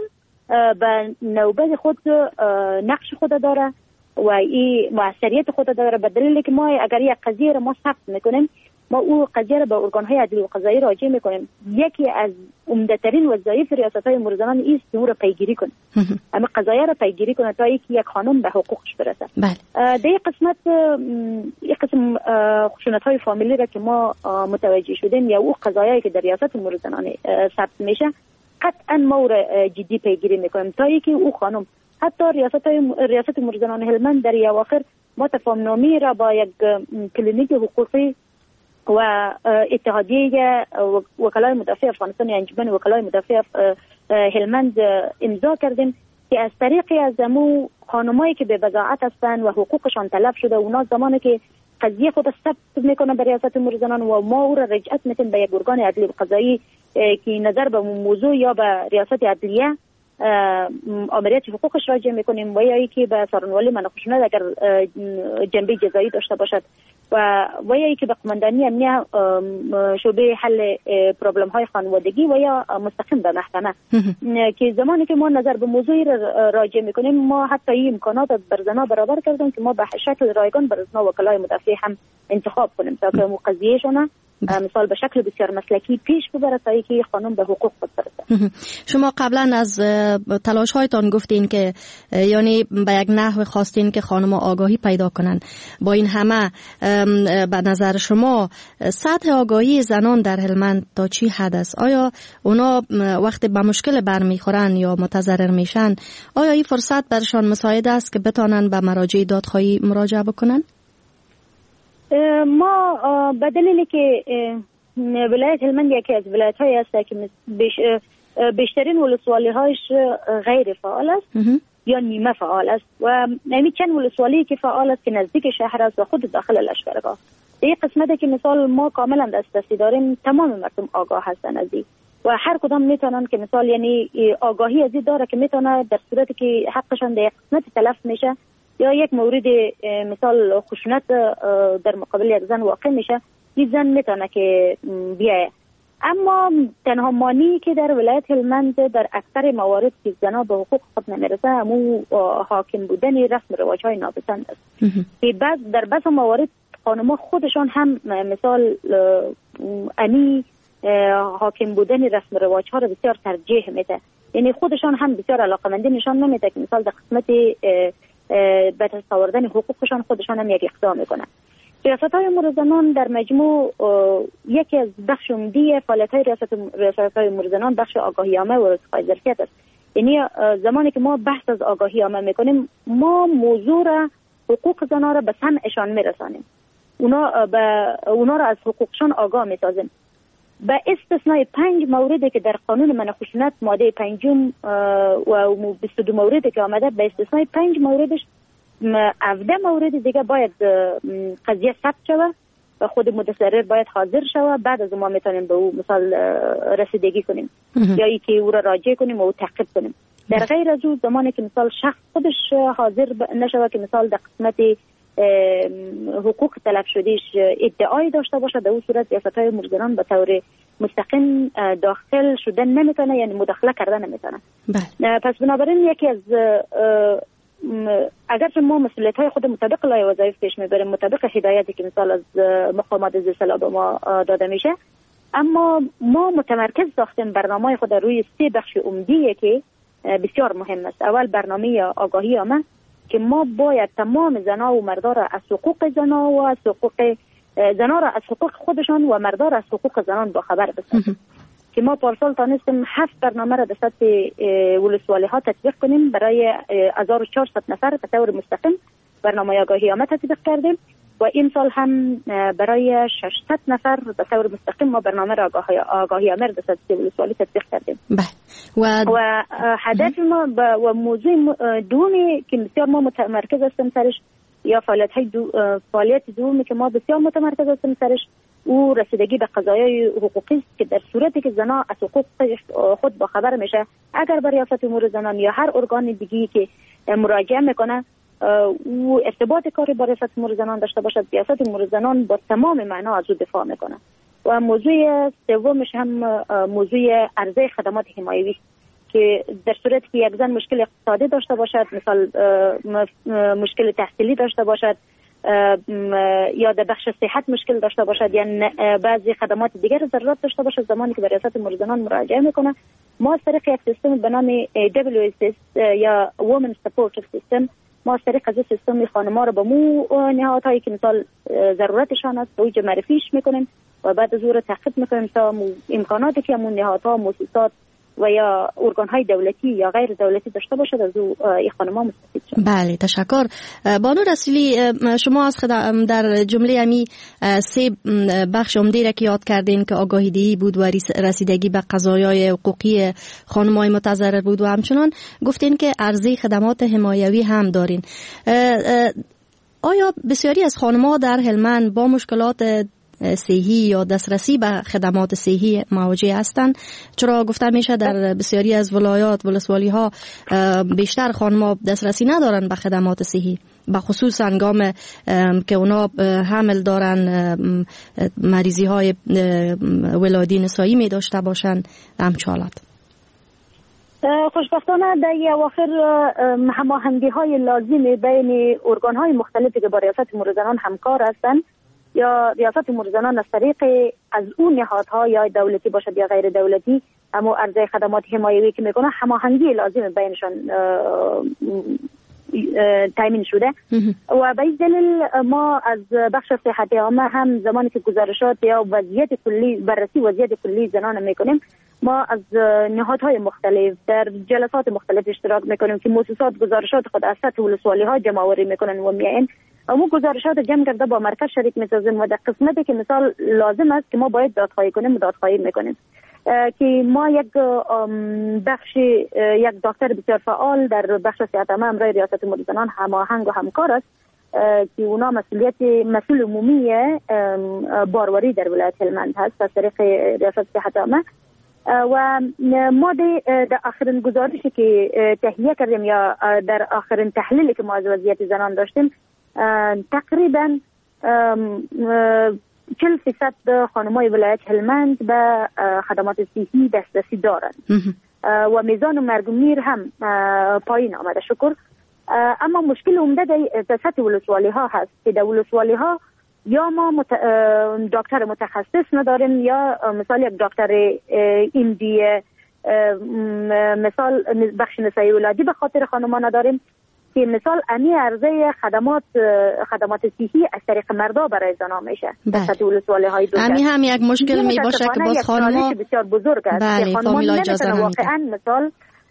به نوبت خود نقش خود داره و این موثریت خود داره، به دلیلی که ما اگر یک قضیه را ما ثبت میکنیم، ما او قضیه را به ارگان‌های عدلی و قضایی راجع میکنیم، یکی از عمده‌ترین وظایف ریاست‌های امور زنان است که او را پیگیری کنه، اما قضایه را پیگیری کنه تا اینکه یک خانم به حقوقش برسه. در این قسمت یک قسم خشونت‌های فامیلی را که ما متوجه شدیم یا او قضایایی که در ریاست امور زنان ثبت میشه، قطعا ما او را جدی پیگیری میکنیم تا اینکه او خانم، حتی ریاست امور زنان هلمند در اواخر ما تفاهم‌نامه را با یک کلینیک حقوقی و اتحادیه وکلای مدافع افغانستان یا انجمن وکلای مدافع هلمند امضا کردیم که از طریقی از امو خانمایی که به بضاعت هستند و حقوقشان تلف شده، اونا زمانی که قضیه خود ثبت میکنه به ریاست امور زنان و ما او را رجعت میتیم به یک ارگان عدلی و قضایی که نظر به موضوع یا به ریاست عدلیه آمریت حقوقش راجع میکنیم و یا ای که به سارنوالی منع خشونت اگر جنبه جزایی داشته باشد و یا ای که به قماندانی امنیه شعبه حل پرابلم های خانوادگی و یا مستقیم به محکمه که زمانی که ما نظر به موضوعی راجع میکنیم، ما حتی این امکانات بر زنا برابر کردیم که ما به شکل رایگان بر زنا وکلای مدافع هم انتخاب کنیم تا که قضیهشون مثال به شکل بسیار مسلکی پیش ببره تا اینکه خانم به حقوق خود برسه. شما قبلا از تلاش هایتان گفتین که یعنی به یک نحو خواستین که خانم آگاهی پیدا کنن. با این همه به نظر شما سطح آگاهی زنان در هلمند تا چی حد است؟ آیا اونا وقتی به مشکل برمیخورن یا متضرر میشن، آیا این فرصت برشان مساعد است که بتانن به مراجع دادخواهی مراجعه بکنن؟ ما به دلیلی که ولایت هلمند یکی از ولایت های است که بیشترین ولسوالی هایش غیر فعال است یا نیمه فعال است و همین چند ولسوالی که فعال است که نزدیک شهر است و خود داخل لشکرگاه. این قسمتی که مثال ما کاملا دسترسی داریم، تمام مردم آگاه هستند از این و هر کدام میتونن که مثال یعنی آگاهی از این داره که میتونه در صورتی که حقشان در قسمت تلف میشه یا یک مورد مثال خشونت در مقابل یک زن واقع میشه، این زن میتونه که بیایه. اما تنها مانی که در ولایت هلمند در اکثر موارد که زنها به حقوق خود نمیرسه، همون حاکم بودن رسم رواج های ناپسند است که در بعض موارد خانم‌ها خودشان هم مثال حاکم بودن رسم رواج ها رو بسیار ترجیح میده، یعنی خودشان هم بسیار علاقمندی نشان نمیده که مثال در قسمت به دست آوردن حقوقشان خودشان هم یک اقدام میکنن. ریاست‌های امور زنان در مجموع یکی از بخش عمده فعالیت‌های ریاست‌های امور زنان بخش آگاهی‌نامه و ارتقای ظرفیت است. یعنی زمانی که ما بحث از آگاهی‌نامه میکنیم، ما موضوع را حقوق زنان را به سمعشان میرسانیم، اونا را از حقوقشان آگاه میسازیم. به استثنای 5 موردی که در قانون منع خشونت ماده 5 و 22 موردی که آمده، به استثنای 5 موردش 17 مورد دیگه باید قضیه ثبت شود و خود متضرر باید حاضر شود، بعد از ما میتونیم به او مثال رسیدگی کنیم یا ای که او را راجع کنیم و او تعقیب کنیم. در غیر از او زمانی که مثال شخص خودش حاضر نشود که مثال در قسمت حقوق تلف شدهش ادعای داشته باشه، در اون صورت ریاست‌های امور زنان به طور مستقیم داخل شدن نمیتونه، یعنی مداخله کردن نمیتونه. پس بنابراین یکی از اگر ما مسئولیت‌های خود مطابق لایحه وظایف پیش میبریم، مطابق هدایتی که مثال از مقامات ذوالصلاح به ما داده میشه، اما ما متمرکز ساختیم برنامه خود روی 3 بخش عمده که بسیار مهم است. اول برنامه آگاهی عامه که ما باید تمام زنها و مردا را از حقوق زنها و از حقوق زنها را از حقوق خودشان و مردا را از حقوق زنان با خبر بسازیم که ما پارسال تانستیم 7 برنامه را به سطح ولسوالی ها تطبیق کنیم برای 1400 نفر به طور مستقیم برنامه آگاهی عامه تطبیق کردیم و این سال هم برای 600 نفر به طور مستقیم ما برنامه را آگاهی عامه به سطح ولسوالی تطبیق کردیم. و هدف ما و موضوع دومی که بسیار ما متمرکز هستیم سرش یا فعالیت دومی که ما بسیار متمرکز هستیم سرش او رسیدگی به قضایای حقوقی است که در صورتی که زنا از حقوق خود با خبر میشه، اگر به ریاست امور زنان یا هر ارگان دیگه‌ای که مراجعه میکنه او ارتباط کاری با ریاست امور زنان داشته باشد، ریاست امور زنان با تمام معنا از او دفاع میکنه. و موضوع سومش هم موضوع عرضه خدمات حمایوی است که در صورتی که یک زن مشکل اقتصادی داشته باشد، مثال مشکل تحصیلی داشته باشد یا در بخش صحت مشکل داشته باشد یا بعضی خدمات دیگر ضرورت داشته باشد، زمانی که به ریاست امور زنان مراجعه میکنه، ما از طریق یک سیستم به نام WSS یا Women Supportive System، ما از طریق از سیستم خانم‌ها رو به مو نهادهایی که مثال ضرورتشان است به اوج معرفیش میکنیم و بعد از او رو تعقیب میکنیم تا امکاناتی که همون نهادها، مؤسسات و یا ارگان‌های دولتی یا غیر دولتی داشته باشد از او این خانم‌ها مستفید شد. بله، تشکر. بانو رسولی، شما از در جمله امی 3 بخش عمده را که یاد کردین که آگاهی دهی بود و رسیدگی به قضایای حقوقی خانم‌های متضرر بود و همچنان گفتین که عرضه خدمات حمایوی هم دارین. آیا بسیاری از خانم‌ها در هلمند با مشکلات صحی یا دسترسی به خدمات صحی مواجه هستند؟ چرا گفته میشه در بسیاری از ولایات ولسوالی ها بیشتر خانم‌ها دسترسی ندارن به خدمات صحی، به خصوص هنگام که اونا حمل دارن، مریضی های ولادی نسایی می داشته باشن همچالات. خوشبختانه در اواخر هماهنگی های لازم بین ارگان های مختلفی که با ریاست امور زنان همکار هستند یا ریاست امور زنان از طریق از اون نهادها یا دولتی باشد یا غیر دولتی اما عرضه خدمات حمایوی که میکنه، هماهنگی لازم بینشان تامین شده و به این دلیل ما از بخش صحت عامه هم زمانی که گزارشات یا وضعیت کلی، بررسی وضعیت کلی زنان میکنیم، ما از نهادهای مختلف در جلسات مختلف اشتراک میکنیم که مؤسسات گزارشات خود از سطح ولسوالی ها جمع آوری میکنن و میاین اما گزارشات جمع کرده با مرکز شریک میسازیم و در قسمتی که مثال لازم است که ما باید دادخواهی کنیم دادخواهی میکنیم که ما یک بخش یک دکتر بسیار فعال در بخش صحت عامه امرای ریاست امور زنان هماهنگ و همکار است که اونا مسئول عمومی باروری در ولایت هلمند هست از طریق ریاست صحت عامه و ما در آخرین گزارشی که تهیه کردیم یا در آخرین تحلیلی که ما از وضعیت زنان داشتیم تقریبا 40% خانم‌های ولایت هلمند به خدمات صحی دسترسی دارند و میزان مرگ و میر هم پایین آمده شکر. اما مشکل عمده در سطح ولسوالی ها هست که در ولسوالی ها یا ما دکتر متخصص نداریم یا مثال یک دکتر ایمدی مثال بخش نسایی ولادی به خاطر خانم‌ها نداریم که مثال امی عرضه خدمات صحی از طریق مردا برای زنان میشه. سطح ولسوالی های دو امی هم یک مشکل می باشه که باز خانم‌ها بسیار بزرگ است که خانم‌ها نمیتونن واقعا مثال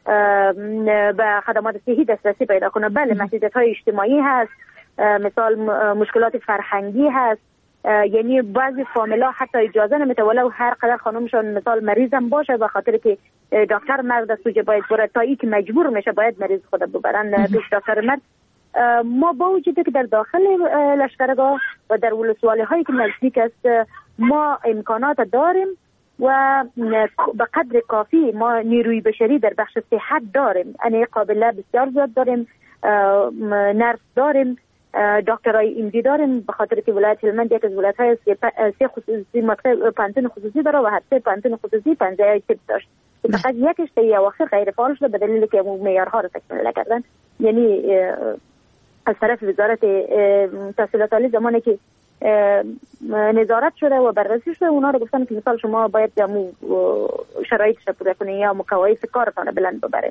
به خدمات صحی دسترسی پیدا کنه. بله محدودیت‌های اجتماعی هست، مثال مشکلات فرهنگی هست، یعنی بعضی فامیلا حتی اجازه نمیده ولو هر قدر خانمشون مثال مریض هم باشه به خاطر که دکتر مرد از سوجه باید بره تا ای که مجبور میشه باید مریض خود ببرن پیش دکتر مرد. ما با وجودی که در داخل لشکرگاه و در ولسوالی هایی که نزدیک است ما امکانات داریم و به قدر کافی ما نیروی بشری در بخش صحت داریم، یعنی قابله بسیار زیاد داریم، نرس داریم، دکترای ایمدی داریم به خاطر که ولایت هلمند یک از ولایت‌های 3 خصوصی پانتون خصوصی داره و هر 3 پانتون خصوصی پنجه تیپ داشت. فقط یکش در اواخر غیر فعال شده به دلیلی که معیارها رو تکمیل نکردن، یعنی از طرف وزارت تحصیلات عالی زمانی که نظارت شده و بررسی شده اونا رو گفتن که مثال شما باید شرایطش رو پوره کنید یا مقایسه کارتان بلند ببرید.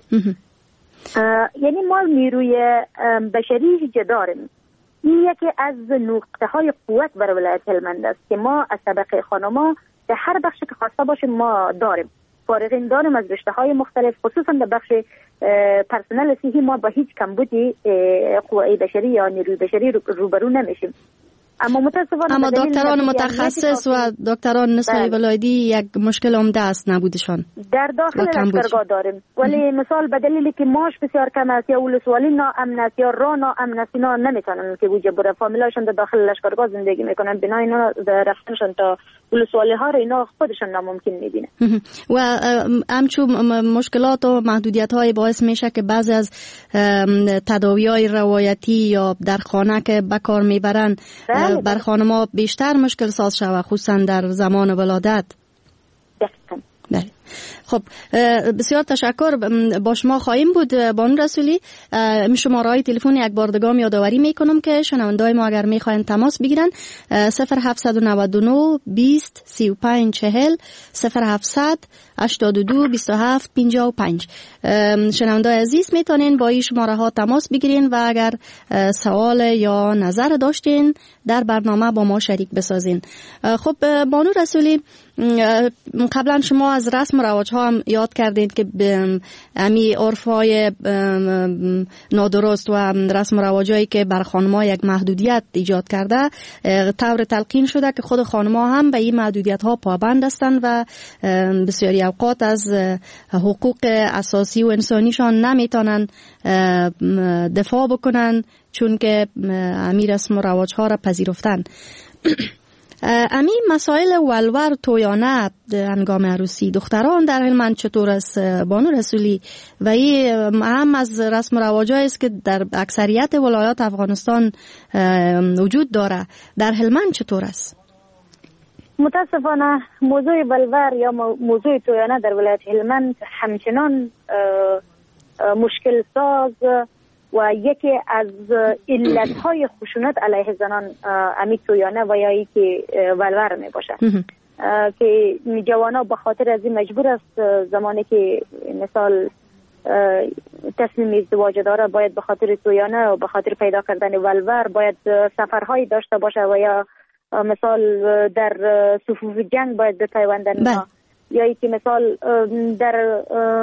یعنی ما نیروی بشری داریم. این یکی از نقطه های قوت برای ولایت هلمند است که ما از طبقه خانم‌ها در هر بخشی که خواسته باشیم ما داریم، فارغین داریم از رشته های مختلف، خصوصا در بخش پرسنل صحی ما با هیچ کمبودی قوای بشری یا نیروی بشری روبرو نمیشیم. اما دکتران متخصص و دکتران نسایی ولایتی یک مشکل عمده است نبودشان در داخل لشکرگاه داریم، ولی مثال به دلیلی که ماش بسیار کم است یا ولسوالی ناامن است یا راه ناامن است اینا نمیتونن که وجود بره، فامیلاشون در داخل لشکرگاه زندگی میکنن، بنا اینا رفتنشون تا ولسوالی ها رو اینا خودشون ناممکن میبینه و همچون مشکلات و محدودیت های باعث میشه که بعضی از تداوی های روایتی یا در خانه که به کار میبرن بر خانم‌ها بیشتر مشکل ساز شود، خصوصا در زمان ولادت. دقیقاً. بله. خب بسیار تشکر. با شما خواهیم بود بانو رسولی. شماره‌های تلفن یک بار دیگه یادآوری میکنم که شنونده‌های ما اگر میخواین تماس بگیرن 0799 20 35 40 0700 82 27 55. شنونده‌های عزیز میتونین با این شماره ها تماس بگیرین و اگر سوال یا نظر داشتین در برنامه با ما شریک بسازین. خب بانو رسولی، قبلا شما از رسم و رواج ها هم یاد کردین که امی عرفای نادرست و رسم و رواجایی که بر خانم‌ها یک محدودیت ایجاد کرده طور تلقین شده که خود خانم‌ها هم به این محدودیت ها پابند هستند و بسیاری اوقات از حقوق اساسی و انسانیشان نمیتونن دفاع بکنن چون که امی رسم و رواج ها را پذیرفتن. امی مسائل ولور تویانه هنگام عروسی دختران در هلمند چطور است بانو رسولی؟ و این هم از رسم و رواجایی است که در اکثریت ولایات افغانستان وجود داره. در هلمند چطور است؟ متاسفانه موضوع ولور یا موضوع تویانه در ولایت هلمند همچنان مشکل ساز و یکی از علتهای خشونت علیه زنان امی تویانه و یا ای که ولور می باشه که جوانا به خاطر از این مجبور است زمانی که مثال تصمیم ازدواج داره باید به خاطر تویانه و به خاطر پیدا کردن ولور باید سفرهایی داشته باشه و یا مثال در صفوف جنگ باید بپیوندن یا ای که مثال در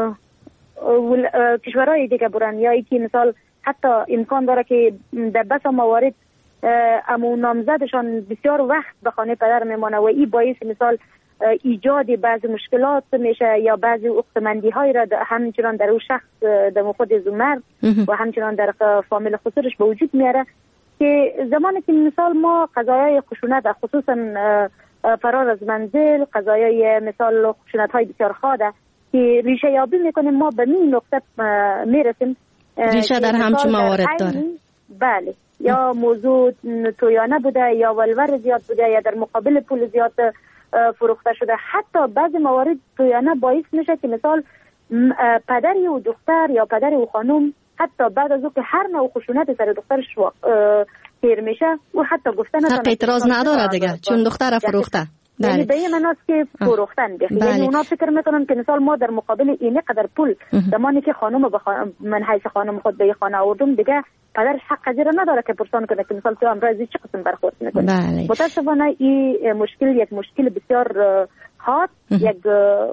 کشورهای دیگه برن یا ای که مثال حتی امکان داره که در بس موارد امو نامزدشان بسیار وقت به خانه پدر میمانه و این باعث مثال ایجاد بعضی مشکلات میشه یا بعضی عقده‌مندی های را همچنان در اون شخص در خود مرد و همچنان در فامیل خسرش به وجود میاره که زمانی که مثال ما قضایای خشونت خصوصا فرار از منزل قضایای مثال خشونت های بسیار خاده که ریشه یابی میکنیم ما به این نقطه میرسیم ریشه در همچون موارد داره. بله یا موضوع تویانه بوده یا ولور زیاد بوده یا در مقابل پول زیاد فروخته شده. حتی بعضی موارد تویانه باعث میشه که مثال پدری و دختر یا پدری و خانم حتی بعد از او که هر نوع خشونت سر دخترش پیر میشه و حتی گفتن حق اعتراض نداره دیگه چون دختر فروخته. یعنی به این مناست که فروختن بخی. یعنی اونا فکر میکنن که مثال ما در مقابل اینه قدر پول زمانی که خانم من حیث خانم خود به خانه آوردم دیگه پدرش حق قضیه نداره که پرسان کنه که مثال تو امروزی چه قسم برخورد میکنه. متاسفانه این یک مشکل بسیار حاد یک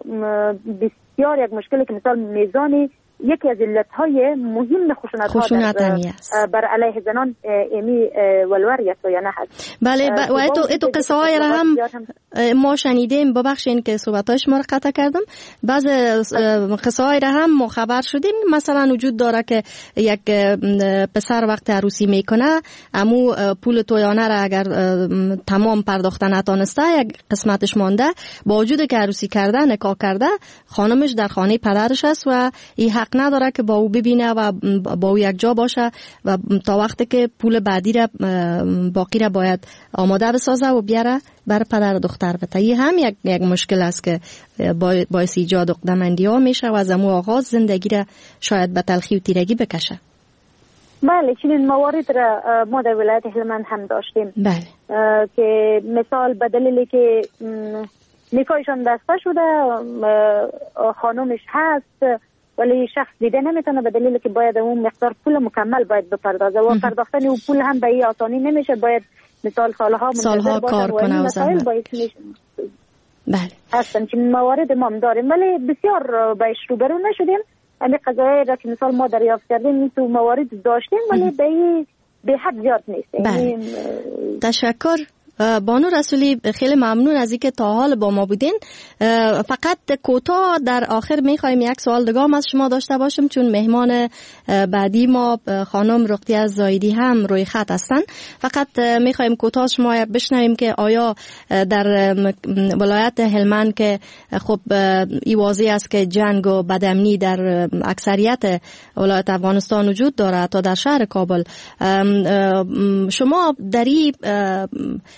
مشکلی که مثال میزانی یکی از علتهای مهم خشونت بر علیه زنان امی ولور یا تویانه هست. بله و اتو قصه های را هم ما شنیدیم. ببخشین که صحبتای شما را قطع کردم. بعض قصه های را هم ما خبر شدیم. مثلا وجود داره که یک پسر وقت عروسی میکنه امو پول تویانه را اگر تمام پرداخته نتونسته یک قسمتش مانده با وجود که عروسی کرده نکاح کرده خانمش در خانه پدرش است و این حق نداره که با او ببینه و با او یک جا باشه و تا وقتی که پول بعدی را باقی را باید آماده بسازه و بیاره بر پدر و دختر بده. این هم یک مشکل است که باعث ایجاد عقده‌مندی ها میشه و از امو آغاز زندگی را شاید به تلخی و تیرگی بکشه. بله چنین موارد را ما در ولایت هلمند هم داشتیم. بله که مثال به دلیلی که نکاحشان بسته شده خانمش هست ولی شخص دیده نمیتونه به دلیلی که باید اون مقدار پول مکمل باید بپردازه و پرداختن اون پول هم به این آسانی نمیشه. باید مثال سالها کار کنه و مسائل باید بله هستن که موارد ما هم داریم ولی بسیار بهش روبرو نشدیم. همین قضایی را که مثال ما دریافت کردیم تو موارد داشتیم ولی به حد زیاد نیست. بله. تشکر بانو رسولی، خیلی ممنون از اینکه تا حال با ما بودین. فقط کوتاه در آخر میخوایم یک سوال دیگه هم از شما داشته باشیم چون مهمان بعدی ما خانم رقیه زاهدی هم روی خط هستن. فقط میخوایم کوتاه شما بشنویم که آیا در ولایت هلمند که خب این واضح است که جنگ و بدامنی در اکثریت ولایت افغانستان وجود داره تا در شهر کابل، شما در این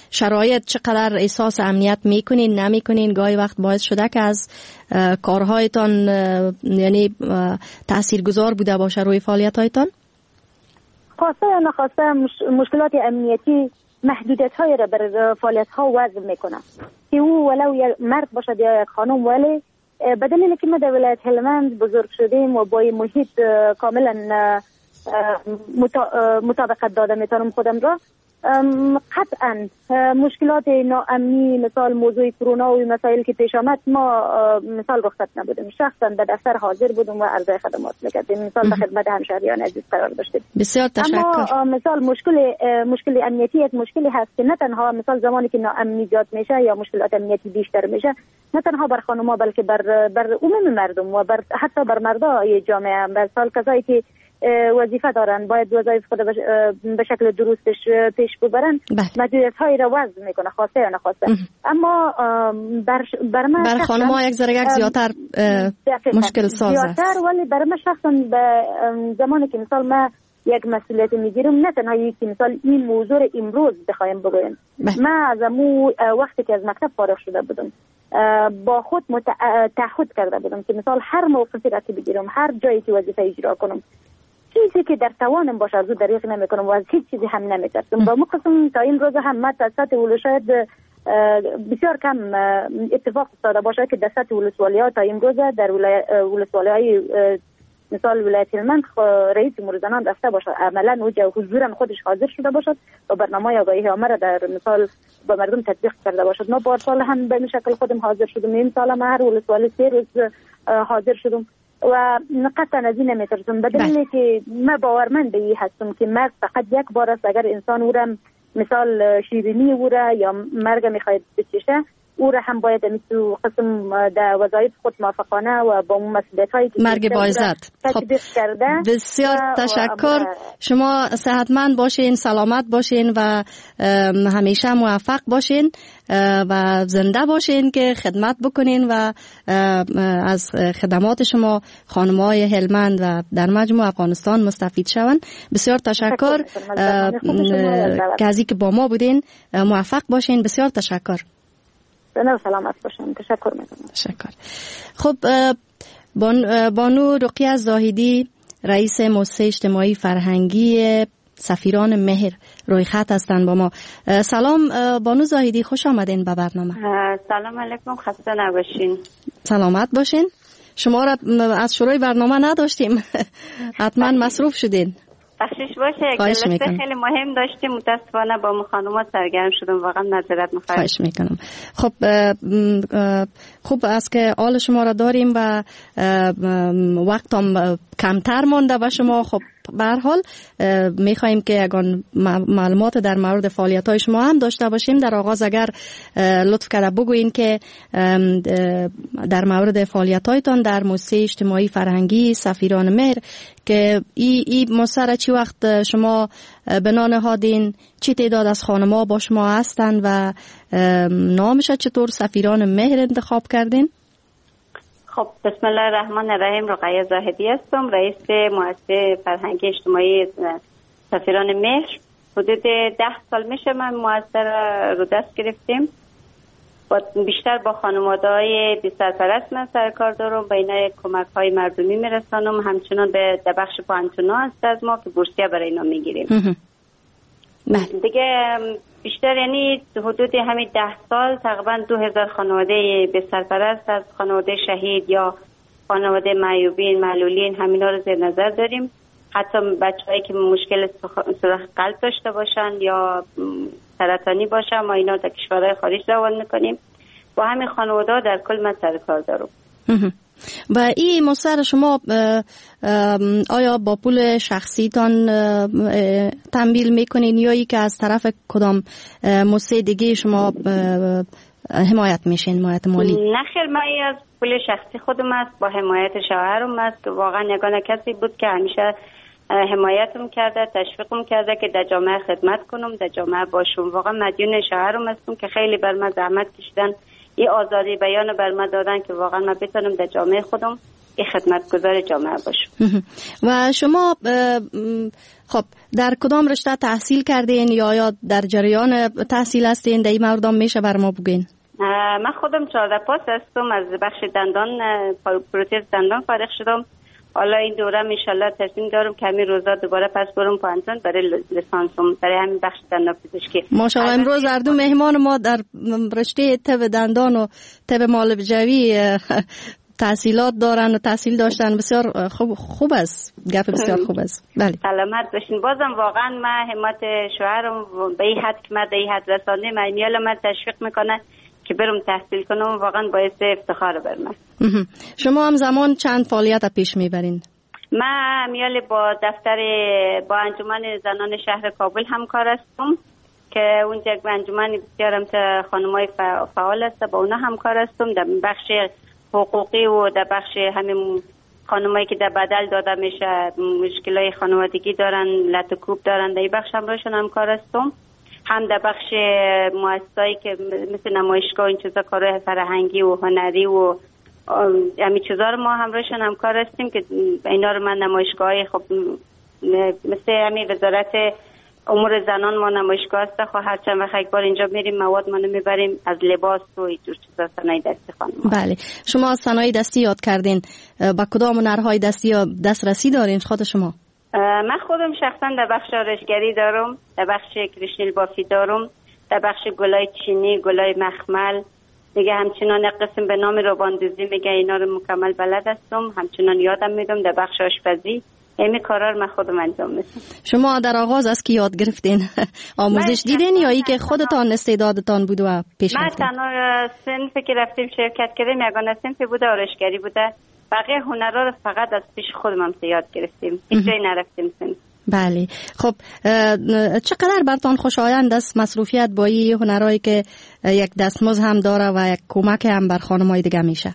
شرایط چقدر احساس امنیت میکنین نمیکنین؟ گاهی وقت باعث شده که از کارهایتان یعنی تاثیرگذار بوده باشه روی فعالیت‌هایتان؟ خواسته یا نخواسته مشکلات امنیتی محدودیت‌های را بر فعالیت‌ها وضع میکنه که او ولو یک مرد باشد یا یک خانم. ولی به دلیل که ما در ولایت هلمند بزرگ شدیم و با محیط کاملا مطابقت داده میتونم خودم را، قطعا مشکلات ناامنی مثال موضوع کرونا و مسائل که پیش آمد ما مثال رخصت نبودیم، شخصا به دفتر حاضر بودیم و عرضه خدمات میکردیم، مثال به خدمت همشهریان عزیز قرار داشتیم. بسیار تشکر. اما مثال مشکل امنیتی یک مشکلی هست که نه تنها مثال زمانی که ناامنی زیاد میشه یا مشکلات امنیتی بیشتر میشه، نه تنها بر خانم‌ها بلکه بر عموم مردم و حتی بر مردای جامعه، مثال کسایی که وظیفه دارن باید وظایف خود به شکل درست پیش ببرن، محدودیت‌هایی را وضع میکنه خواسته یا نخواسته. اما بر خانم‌ها یک ذره زیادتر مشکل ساز است. ولی برای من شخصا به زمانی که مثال ما یک مسئولیت میگیرم، نه تنها یکی مثال این موضوع امروز بخوایم بگویم، من از وقتی که از مکتب فارغ شده بودم با خود تعهد کرده بودم که مثال هر موقفی را که بگیرم، هر جایی که وظیفه اجرا کنم، چیزی که در توانم باشه از او دریغ نمیکنم و از هیچ چیزی هم نمیترسم. با مقسم تا این روز هم من تا سطح ولو شاید بسیار کم اتفاق افتاده باشه که در سطح ولسوالی‌ها تا این روز در ولسوالی‌های مثال ولایت هلمند رئیس جمهور زنان رفته باشد، عملا او حضورا خودش حاضر شده باشد و برنامه آگاهی عامه را در مثال با مردم تطبیق کرده باشد. ما پارسال هم به این شکل خودم حاضر شدم، این سال هم هر ولسوالی 3 روز حاضر شدم و قطعا از این نمیترسم، به دلیلی که من باورمند به این هستم که مرگ فقط یک بار است. اگر انسان او را مثال شیرینی او را یا مرگ میخواهد بچشه، او را هم باید مثل قسم در وظایف خود موافقانه و با مسئولیت هایی که مرگ با عزت تطبیق کرده. بسیار تشکر. شما صحتمند باشین، سلامت باشین و همیشه موفق باشین و زنده باشین که خدمت بکنین و از خدمات شما خانم‌های هلمند و در مجموع افغانستان مستفید شوند. بسیار تشکر که از اینکه با ما بودین. موفق باشین. بسیار تشکر. سلامت باشین. تشکر میکنم. تشکر. خب بانو رقیه زاهدی رئیس مؤسسه اجتماعی فرهنگی سفیران مهر روی خط هستند با ما. سلام بانو زاهدی، خوش آمدین به برنامه. سلام علیکم، خسته نباشین. سلامت باشین. شما را از شروع برنامه نداشتیم. حتما مصروف شدین. بخشش باشه. جلسه خیلی مهم داشتیم، متاسفانه با خانوما سرگرم شدم، واقعا معذرت می‌خوام. خواهش میکنم. خب خوب است که حال شما را داریم و وقتم کمتر مانده به شما. خب به هر حال میخوایم که یگان معلومات در مورد فعالیت‌های شما هم داشته باشیم. در آغاز اگر لطف کرده بگوین که در مورد فعالیت‌هایتان در مؤسسه اجتماعی فرهنگی سفیران مهر که این مؤسسه چی وقت شما بنا نهادین، چی تعداد از خانم‌ها با شما هستند و نامش چطور سفیران مهر انتخاب کردین؟ خب بسم الله الرحمن الرحیم. رقیه زاهدی هستم، رئیس مؤسسه فرهنگی اجتماعی سفیران مهر. حدود 10 سال میشه من مؤسسه رو دست گرفتیم. بیشتر با خانواده‌های بی سرپرست من سر کار دارم، به اینا کمک‌های مردمی میرسانم. همچنان به بخش پانتونا هست از ما که بورسیه برای اینا میگیریم. دیگه بیشتر یعنی حدود همین 10 سال تقریبا 2000 خانواده به سرپرست از خانواده شهید یا خانواده معیوبین معلولین همینا رو زیر نظر داریم. حتی بچه‌هایی که مشکل سوراخ قلب داشته باشن یا سرطانی باشن ما اینا در کشورهای خارج روان میکنیم. با همین خانواده در کل من سر کار دارم. و این مؤسسه شما آیا با پول شخصیتان تمویل میکنین یا ای که از طرف کدام مؤسسه دیگه شما حمایت میشین، حمایت مالی؟ نه خیر، من از پول شخصی خودم است، با حمایت شوهرم است. واقعا یگانه کسی بود که همیشه حمایتم کرده، تشویقم کرده که در جامعه خدمت کنم، در جامعه باشم. واقعا مدیون شوهرم هستم که خیلی بر من زحمت کشیدن، یه آزادی بیان بر من دادن که واقعا من بتونم در جامعه خودم خدمتگزار جامعه باشم. و شما خب در کدام رشته تحصیل کردین یا در جریان تحصیل هستین؟ در این مورد میشه بر ما بگین؟ من خودم 14 پاس هستم، از بخش دندان پروتز دندان فارغ شدم. حالا این دوره انشالله تصمیم دارم که همین روزا دوباره پس برم پانتون برای لیسانسم برای همین بخش دندان پزشکی. ماشاءالله امروز هر دو مهمان ما در رشته طب دندان و طب معالجوی تحصیلات دارن و تحصیل داشتن. بسیار خوب است، گپ بسیار خوب است. بله سلامت باشین. بازم واقعا من همت شوهرم به این حد که من در این حد رسانده من میال من تشویق میکنه که برم تحصیل کنم، واقعا باعث افتخار بر من. شما هم زمان چند فعالیت پیش میبرین؟ من میال با با انجمن زنان شهر کابل همکار هستم که اونجا انجمن بسیار خانمای فعال است، با اونا همکار هستم در بخش حقوقی و در بخش همین خانمایی که در بدل داده میشه مشکلای خانوادگی دارن، لط و کوب دارن، در این بخش هم روشن همکار هستم. هم در بخش مؤسسه‌ای که مثل نمایشگاه این چیزا کارهای فرهنگی و هنری و همین چیزا رو ما همراهشون همکار هستیم که اینا رو من نمایشگاه‌های خب مثل همین وزارت امور زنان ما نمایشگاه است، خب هر چند وقت یک بار اینجا میریم مواد منو میبریم از لباس و اینجور چیزا، صنایع دستی خانم. بله شما صنایع دستی یاد کردین، با کدام هنرهای دستی یا دسترسی دارین خود شما؟ من خودم شخصا در بخش آرایشگری دارم، در بخش کریشنیل بافی دارم، در بخش گلای چینی، گلای مخمل دیگه، همچنان قسم به نام روباندوزی میگه اینا رو مکمل بلد هستم، همچنان یادم میدم. در بخش آشپزی همین کارا رو من خودم انجام میدم. شما در آغاز از کی یاد گرفتین؟ آموزش دیدین یا ای که خودتان استعدادتان بود و پیش رفتین؟ من تنها صنفی که رفتیم شرکت کردیم یگانه صنفی بوده آرایشگری بوده، بقیه هنرها رو فقط از پیش خودم هم یاد گرفتیم، هیچ جایی نرفتیم صنف. بله خب چقدر برتان خوشایند است مصروفیت با این هنرهایی که یک دستمزد هم داره و یک کمک هم بر خانم‌های دیگه میشه؟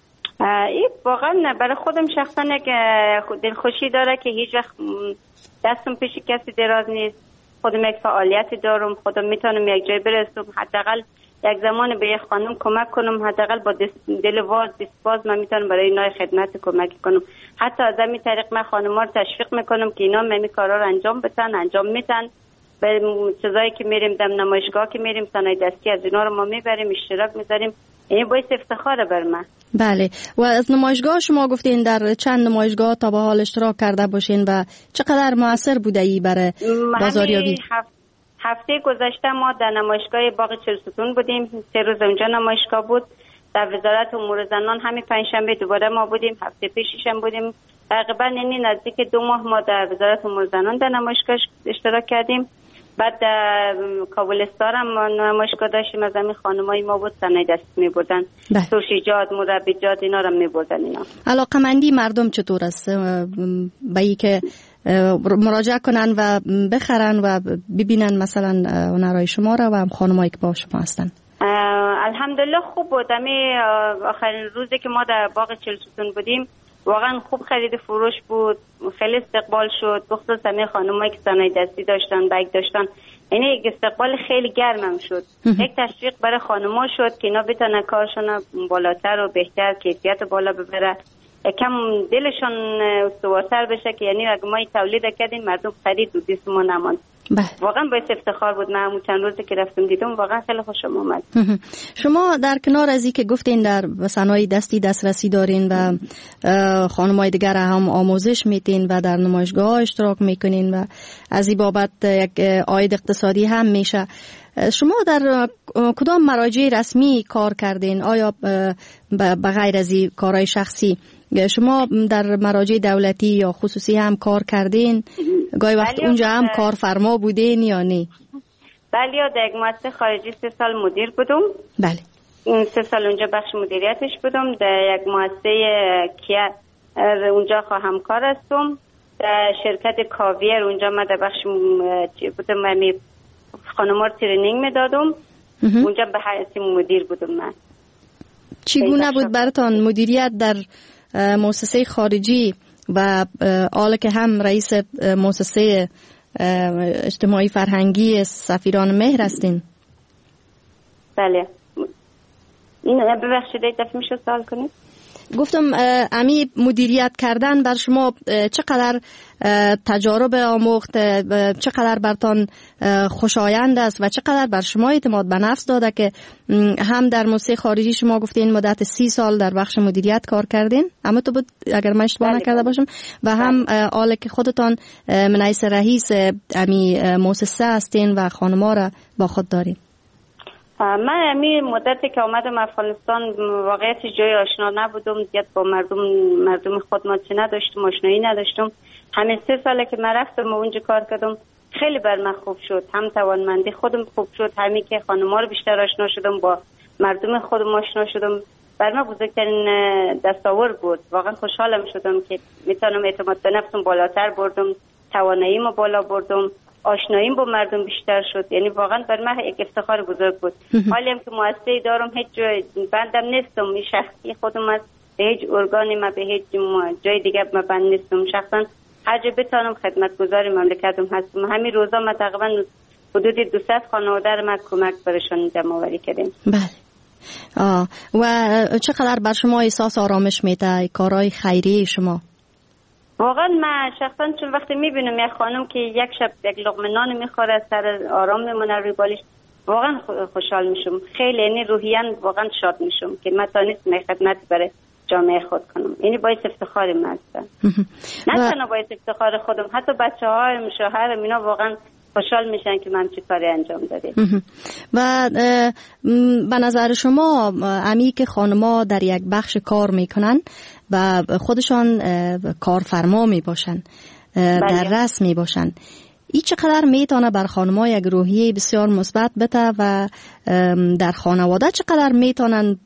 این واقعا برای خودم شخصا یک دلخوشی داره که هیچ وقت دستم پیش کسی دراز نیست، خودم یک فعالیتی دارم، خودم میتونم یک جای برسم، حداقل یک زمان به یک خانم کمک کنم، حداقل با دل باز من میتونم برای اینا خدمت کمک کنم. حتی از همین طریق من خانم‌ها رو تشویق میکنم که اینا همین کارا رو انجام میدن. به چیزایی که میریم در نمایشگاه که میریم صنایع دستی از اینا رو ما میبریم اشتراک میذاریم، این باعث افتخاره بر من. بله و از نمایشگاه شما گفتین در چند نمایشگاه تا به حال اشتراک کرده باشین و چقدر موثر بوده ای برای بازاریابی؟ هفته گذشته ما در نمایشگاه باغ چهلستون بودیم، 3 روز اونجا نمایشگاه بود. در وزارت امور زنان همین پنجشنبه دوباره ما بودیم، هفته پیشش هم بودیم. تقریبا یعنی نزدیک 2 ماه ما در وزارت امور زنان در نمایشگاه اشتراک کردیم. بعد در کابلستان هم نمایشگاه داشتیم، از همین خانمای ما بود صنایع دستی می‌بردن، سوشیجات، مربیجات اینا رو می‌بردن. اینا علاقه‌مندی مردم چطور است به این که مراجعه کنن و بخرن و ببینن مثلا هنرهای شما را و هم خانمایی که با شما هستن؟ الحمدلله خوب بود. آخرین روزی که ما در باغ چهلستون بودیم واقعا خوب خرید فروش بود، خیلی استقبال شد، بخصوص همه خانمایی که صنایع دستی داشتن، بیگ داشتن، یعنی یک استقبال خیلی گرمم شد. یک تشویق برای خانم‌ها شد که اینا بتونن کارشون بالاتر و بهتر کیفیت بالا ببره، کم دلشون استوارتر بشه که یعنی اگه ما تولید کردیم مردم خرید و دست ما نماند. واقعا باعث افتخار بود. من همون چند روزی که رفتم دیدم واقعا خیلی خوشم اومد. شما در کنار از این که گفتین در صنایع دستی دسترسی دارین و خانم‌های دیگر هم آموزش میدین و در نمایشگاه اشتراک میکنین و از این بابت یک عاید اقتصادی هم میشه، شما در کدام مراجع رسمی کار کردین؟ آیا به غیر از این کارهای شخصی شما در مراجع دولتی یا خصوصی هم کار کردین؟ گاهی وقت اونجا هم کارفرما بودین یا نه؟ بله، در یک مؤسسه خارجی 3 سال مدیر بودم. بله. 3 سال اونجا بخش مدیریتش بودم. در یک مؤسسه که اونجا همکار هستم. در شرکت کاویر اونجا من در بخش بودم، من خانم‌ها رو ترینینگ میدادم. اونجا به حیث مدیر بودم. من چگونه بود براتون مدیریت در مؤسسه خارجی و حالا که هم رئیس مؤسسه اجتماعی فرهنگی سفیران مهر هستین؟ بله. این ببخشید یک دفعه میشه سوال کنید؟ گفتم امی مدیریت کردن بر شما چقدر تجارب آموخت، چقدر برتان خوشایند است و چقدر بر شما اعتماد به نفس داده که هم در موسسه خارجی شما گفتین مدت 30 سال در بخش مدیریت کار کردین، اما تو بود اگر من اشتباه نکرده باشم، و هم حالا که خودتان من حیث رئیس امی موسسه هستین و خانما را با خود دارین. من امی مدتی که آمدم افغانستان واقعیت جای آشنا نبودم، دیگه با مردم خود ما چه نداشتم، آشنایی نداشتم. همین 3 ساله که من رفتم و اونجا کار کردم خیلی بر من خوب شد، هم توانمندی خودم خوب شد، همین که خانم‌ها رو بیشتر آشنا شدم، با مردم خودم آشنا شدم. بر من بزرگترین دستاورد بود. واقعا خوشحالم شدم که میتونم اعتماد به نفسم بالاتر بردم، تواناییمو بالا بردم، آشناییم با مردم بیشتر شد. یعنی واقعا بر من یک افتخار بزرگ بود. حالی هم که مؤسسه دارم، هیچ جای بندم نیستم، این شخصی خودم است، به هیچ ارگانی ما به هیچ جای دیگه ما بند نیستم. شخصا هر جا بتونم خدمتگزار مملکتم هستم. همین روزا ما تقریبا حدود 200 خانواده رو ما کمک برشان جمع آوری کردیم. بله. و چقدر بر شما احساس آرامش میده کارهای خیریه شما؟ واقعا من شخصا چون وقتی میبینم یک خانم که یک شب یک لقمه نان میخوره، سر آرام میمونه روی بالش، واقعا خوشحال میشم. خیلی یعنی روحیاً واقعا شاد میشم که من تانستم خدمت برای جامعه خود کنم. یعنی باعث افتخار من هستم. نه تنها باعث افتخار خودم، حتی بچه‌هایم، شوهرم، اینا واقعا خوشحال میشن که من چه کاری انجام دادم. و به نظر شما امی که خانما در یک بخش کار میکنن و خودشان کارفرما میباشن، در رأس میباشن، این چقدر میتونه بر خانما یک روحیه بسیار مثبت بده و در خانواده چقدر میتونن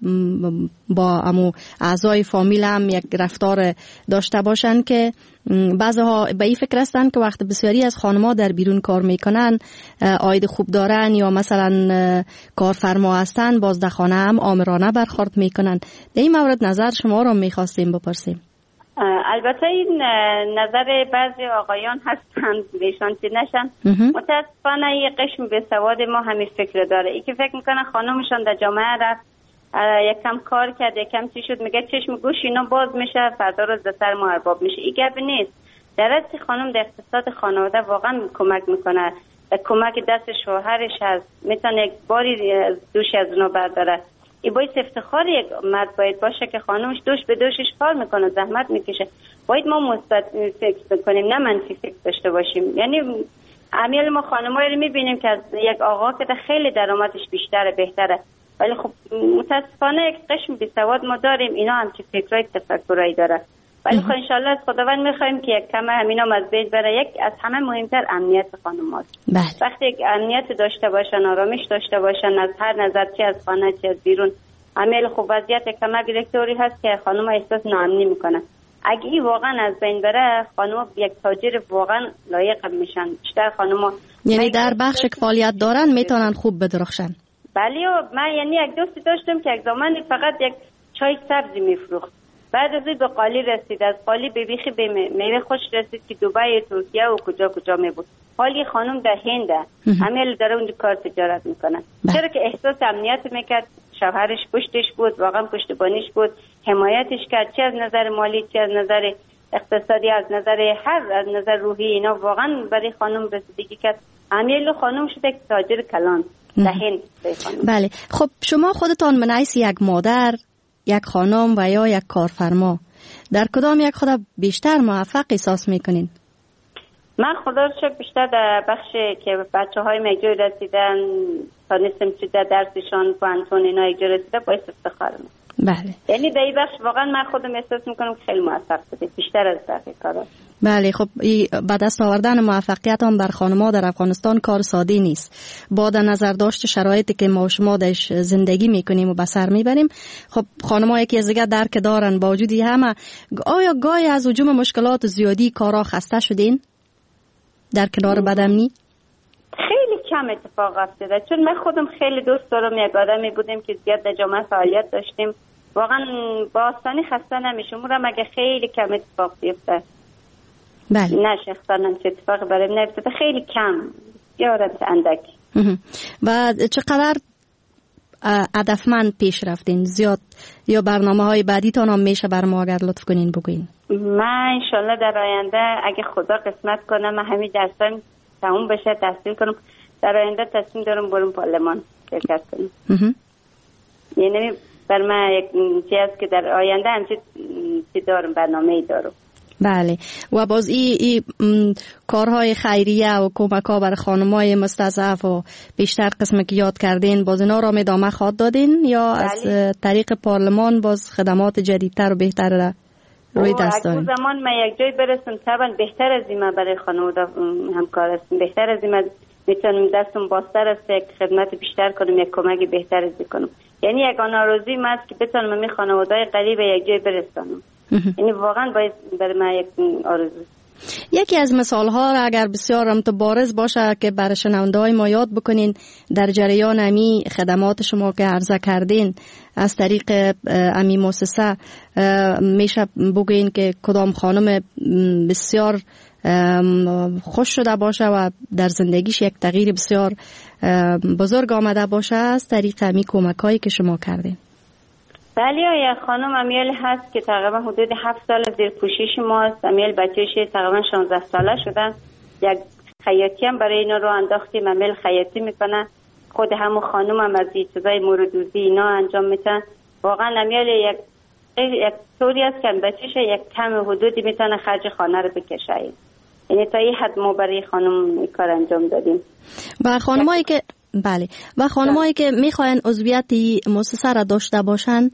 با امو اعضای فامیل هم یک رفتار داشته باشن که بعضها به این فکر هستن که وقت بسیاری از خانما در بیرون کار میکنن، عاید خوب دارن یا مثلا کارفرما هستن، باز در خانه هم آمرانه برخورد میکنن. در این مورد نظر شما رو میخواستیم بپرسیم. البته این نظر بعضی آقایان هستند، بهشان چی نشن. متاسفانه یه قشم به سواد ما همین فکر داره، ای که فکر میکنه خانمشان در جامعه رفت، یکم کار کرد، یکم چی شد، میگه چشم گوش اینا باز میشه، فردا روز در سر ما ارباب میشه. این گپ نیست. در اصل خانم در اقتصاد خانواده واقعا کمک میکنه، کمک دست شوهرش هست، میتونه یک باری دوش از اونو برداره. این باید افتخار یک مرد باید باشه که خانمش دوش به دوشش کار میکنه، زحمت میکشه. باید ما مثبت فکر کنیم، نه منفی فکر داشته باشیم. یعنی امیال ما خانمایی رو میبینیم که از یک آقا که خیلی درآمدش بیشتره، بهتره، ولی خب متاسفانه یک قشم بیسواد ما داریم، اینا هم که فکرای تفکرایی داره. ولی خب انشالله از خداوند میخوایم که یک کم همینا از بین بره. یک از همه مهمتر امنیت خانم‌هاست. وقتی یک امنیت داشته باشن، آرامش داشته باشن از هر نظر، چه از خانه چه از بیرون، امیل خوب وضعیت کم گرفتاری هست که خانم احساس ناامنی میکنه. اگه این واقعا از بین بره، خانم یک تاجر واقعا لایق میشن. بیشتر خانم‌ها یعنی در بخش که فعالیت دارن میتونن خوب بدرخشن. بله. من یعنی یک دوستی داشتم که یک زمانی فقط یک چای سبزی میفروخت، بعد از این به قالی رسید، از قالی به بیخی به میوه خوش رسید که دبی، ترکیه و کجا می بود. حالی خانم در هنده، همه داره اونجا کار تجارت میکنه. چرا که احساس امنیت میکرد، شوهرش پشتش بود، واقعا پشتیبانیش بود، حمایتش کرد، چه از نظر مالی، چه از نظر اقتصادی، از نظر روحی. اینا واقعا برای خانم رسیدگی کرد. امیل خانم شده که تاجر کلان در هند. بله. خب شما خودتان من حیث یک مادر، یک خانم و یا یک کارفرما، در کدام یک خود بیشتر موفق احساس میکنین؟ من خدا رو شکر بیشتر در بخش که بچه‌های مجبور رسیدن، تانستم چه در درسشان پانتون اینا اجرا رسیده، باعث افتخارم. بله. یعنی در این بخش واقعا من خودم احساس میکنم که خیلی موفق بوده، بیشتر از بقیه کارا. بله. خب با دست آوردن موفقیت هم بر خانم‌ها در افغانستان کار ساده نیست. با در نظر داشت شرایطی که ما شما درش زندگی میکنیم و بسر میبریم، خب خانم‌ها یکی از دیگه درک دارن. با وجودی همه آیا گاهی از هجوم مشکلات زیادی کارا خسته شدین در کنار بدامنی؟ خیلی کم اتفاق افتاده، چون من خودم خیلی دوست دارم، یک آدمی بودیم که زیاد در جامعه فعالیت داشتیم، واقعا با آسانی خسته نمیشم. اونم اگه خیلی کم اتفاق بیفته. بله. نه شخصا چه اتفاقی برای نمیفته، خیلی کم، یارت اندک. و چقدر هدفمند پیش رفتین زیاد یا برنامه های بعدیتان هم میشه بر ما اگر لطف کنین بگوین؟ من انشالله در آینده اگه خدا قسمت کنه من همین درسام تموم بشه تحصیل کنم، در آینده تصمیم دارم برم پارلمان شرکت کنم. یعنی بر من یک چیز که در آینده همچی دارم، برنامه‌ای دارم. بله. و باز این کارهای خیریه و کمک ها برای خانمای مستضعف و بیشتر قسم که یاد کردین باز اینا را ادامه خواهد دادین یا بله. از طریق پارلمان باز خدمات جدیدتر و بهتر را روی دست دارین؟ اگه زمان من یک جای برسم طبعا بهتر از این برای خانواده همکار هستم، بهتر از این میتونم دستم بازتر است یک خدمت بیشتر کنم، یک کمک بهتر از کنم. یعنی یک آرزوی من است که بتونم می خانواده‌های غریب یک جای برسونم. یعنی واقعا باید برای من یک آرزو. یکی از مثال ها را اگر بسیار متبارز باشه که برای شنونده های ما یاد بکنین در جریان امی خدمات شما که عرضه کردین از طریق امی مؤسسه میشه بگوین که کدام خانم بسیار خوش شده باشه و در زندگیش یک تغییر بسیار بزرگ آمده باشه از طریق امی کمک هایی که شما کردین؟ بله، یک خانم امیل هست که تقریبا حدود 7 سال زیر پوشش ماست. امیل بچه‌ش تقریبا 16 ساله شده. یک خیاطی هم برای اینا رو انداختیم، امیل خیاطی میکنه. خود همون خانم هم از این چیزای موردوزی اینا انجام میتن. واقعا امیل یک طوری است که بچه‌ش یک کم حدودی میتونه خرج خانه رو بکشه. یعنی تا این حد ما برای خانم کار انجام دادیم. و خانمایی که بله و خانمایی که میخواین عضویت مؤسسه را داشته باشن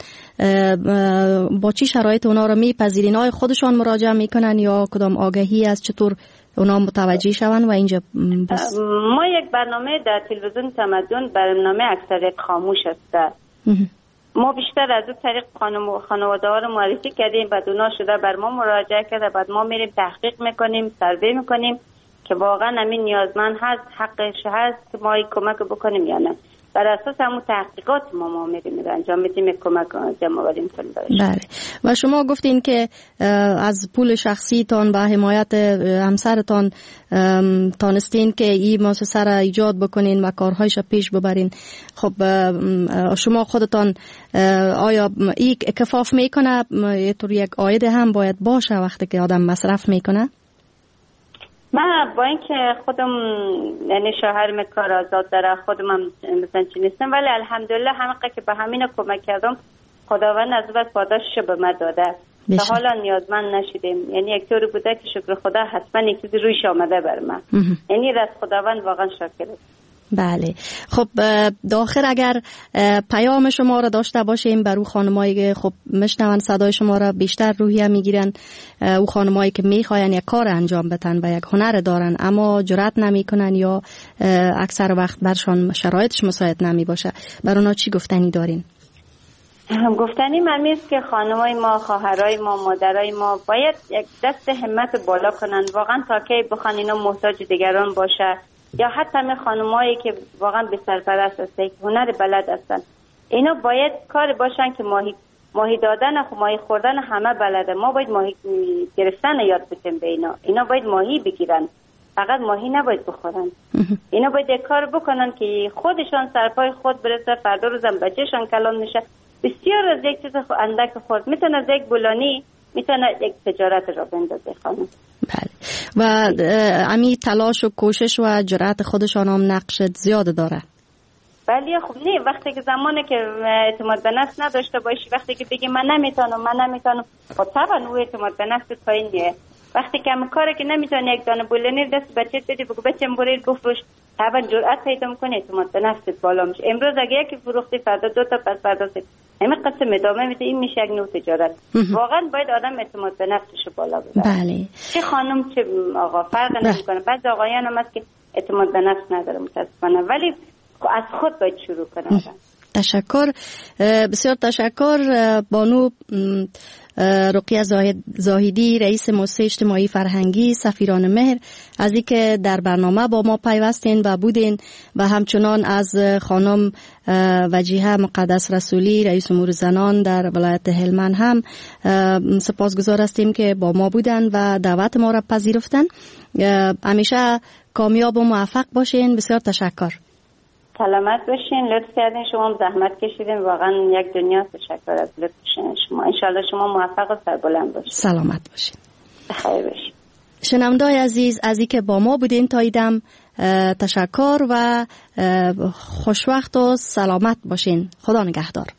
با چی شرایط اونا را میپذیرین؟ آیا خودشان مراجعه میکنن یا کدام آگهی از چطور اونا متوجه شون؟ و اینجا بس ما یک برنامه در تلویزیون تمدن، برنامه اکثریت خاموش است. ما بیشتر از اون طریق خانواده ها رو معرفی کردیم، بعد اونا شده بر ما مراجعه کرده، بعد ما میریم تحقیق میکنیم، سروی میکنیم که واقعا همین نیازمند هست، حقش هست که ما کمک بکنیم یا نه. بر اساس همون تحقیقات ما میریم انجام میدیم، کمک جمع آوری میکنیم. بله. و شما گفتین که از پول شخصیتان و حمایت همسرتان تانستین که این مؤسسه را ایجاد بکنین و کارهایش پیش ببرین. خب شما خودتان آیا این کفاف میکنه؟ یه طور یک عاید هم باید باشه وقتی که آدم مصرف میکنه؟ من با اینکه خودم یعنی شوهرم کار آزاد داره، خودم هم مثلا چی نیستم، ولی الحمدلله همه که به همین کمک کردم خداوند از بعد پاداشش به من داده. تا حالا نیازمند نشدیم. یعنی یک طوری بوده که شکر خدا حتما یک چیزی رویش آمده بر من. یعنی از خداوند واقعا شاکرم. بله. خب داخل اگر پیام شما را داشته باشیم برای خانمایی که خب میشنون صدای شما را بیشتر روحیه میگیرن، او خانمایی که میخواین یک کار انجام بدن و یک هنر دارن اما جرأت نمیکنن یا اکثر وقت برشان شرایطش مساعد نمی باشه، برای اونا چی گفتنی دارین؟ گفتنی من است که خانمای ما، خواهرای ما، مادرای ما باید یک دست همت بالا کنن، واقعا تا کی بخوان اینا محتاج دیگران باشه، یا حتی همه خانمایی که واقعا به سرپرست هستن، هنر بلد هستن، اینا باید کار باشن که ماهی دادن و ماهی خوردن همه بلده. ما باید ماهی گرفتن یاد بدیم به اینا باید ماهی بگیرن، فقط ماهی نباید بخورن. اینا باید یک کار بکنن که خودشان سرپای خود برسه، فردا روزم بچه‌شان کلان نشه. بسیار از یک چیز اندک خورد میتونه از یک بولانی میتونه یک تجارت را بندازه خانم. بله. و امی تلاش و کوشش و جرأت خودشان هم نقش زیاد داره. بله. خب نه، وقتی که زمانی که اعتماد به نفس نداشته باشی، وقتی که بگی من نمیتونم خب طبعا او اعتماد به نفس پایینه. وقتی که هم کاری که نمیتونی یک دانه بولنی دست بچت بدی بگو بچم برید بفروش، طبعا جرأت پیدا میکنه، اعتماد به نفست بالا میشه. امروز اگه یکی فروختی فردا دو تا، پس فردا سه، همین قسم ادامه میده. این میشه یک نوع تجارت. واقعا باید آدم اعتماد به نفسش بالا ببره. بله. چه خانم چه آقا فرق نمیکنه. بعضی آقایان هم هست که اعتماد به نفس نداره متاسفانه، ولی از خود باید شروع کنه. تشکر، بسیار تشکر بانو رقیه زاهدی، رئیس مؤسسه اجتماعی فرهنگی سفیران مهر، از اینکه در برنامه با ما پیوستین و بودین و همچنان از خانم وجیحه مقدس رسولی، رئیس امور زنان در ولایت هلمند هم سپاسگزار هستیم که با ما بودن و دعوت ما را پذیرفتن. همیشه کامیاب و موفق باشین. بسیار تشکر. سلامت باشین. لطف کردین، شما هم زحمت کشیدین، واقعا یک دنیا تشکر از لطفشون شما. انشالله شما موفق و سربلند باشین. سلامت باشین. بخیر باشین. شنوندای عزیز، از اینکه با ما بودین تا ایدم تشکر و خوشوقت و سلامت باشین. خدا نگهدار.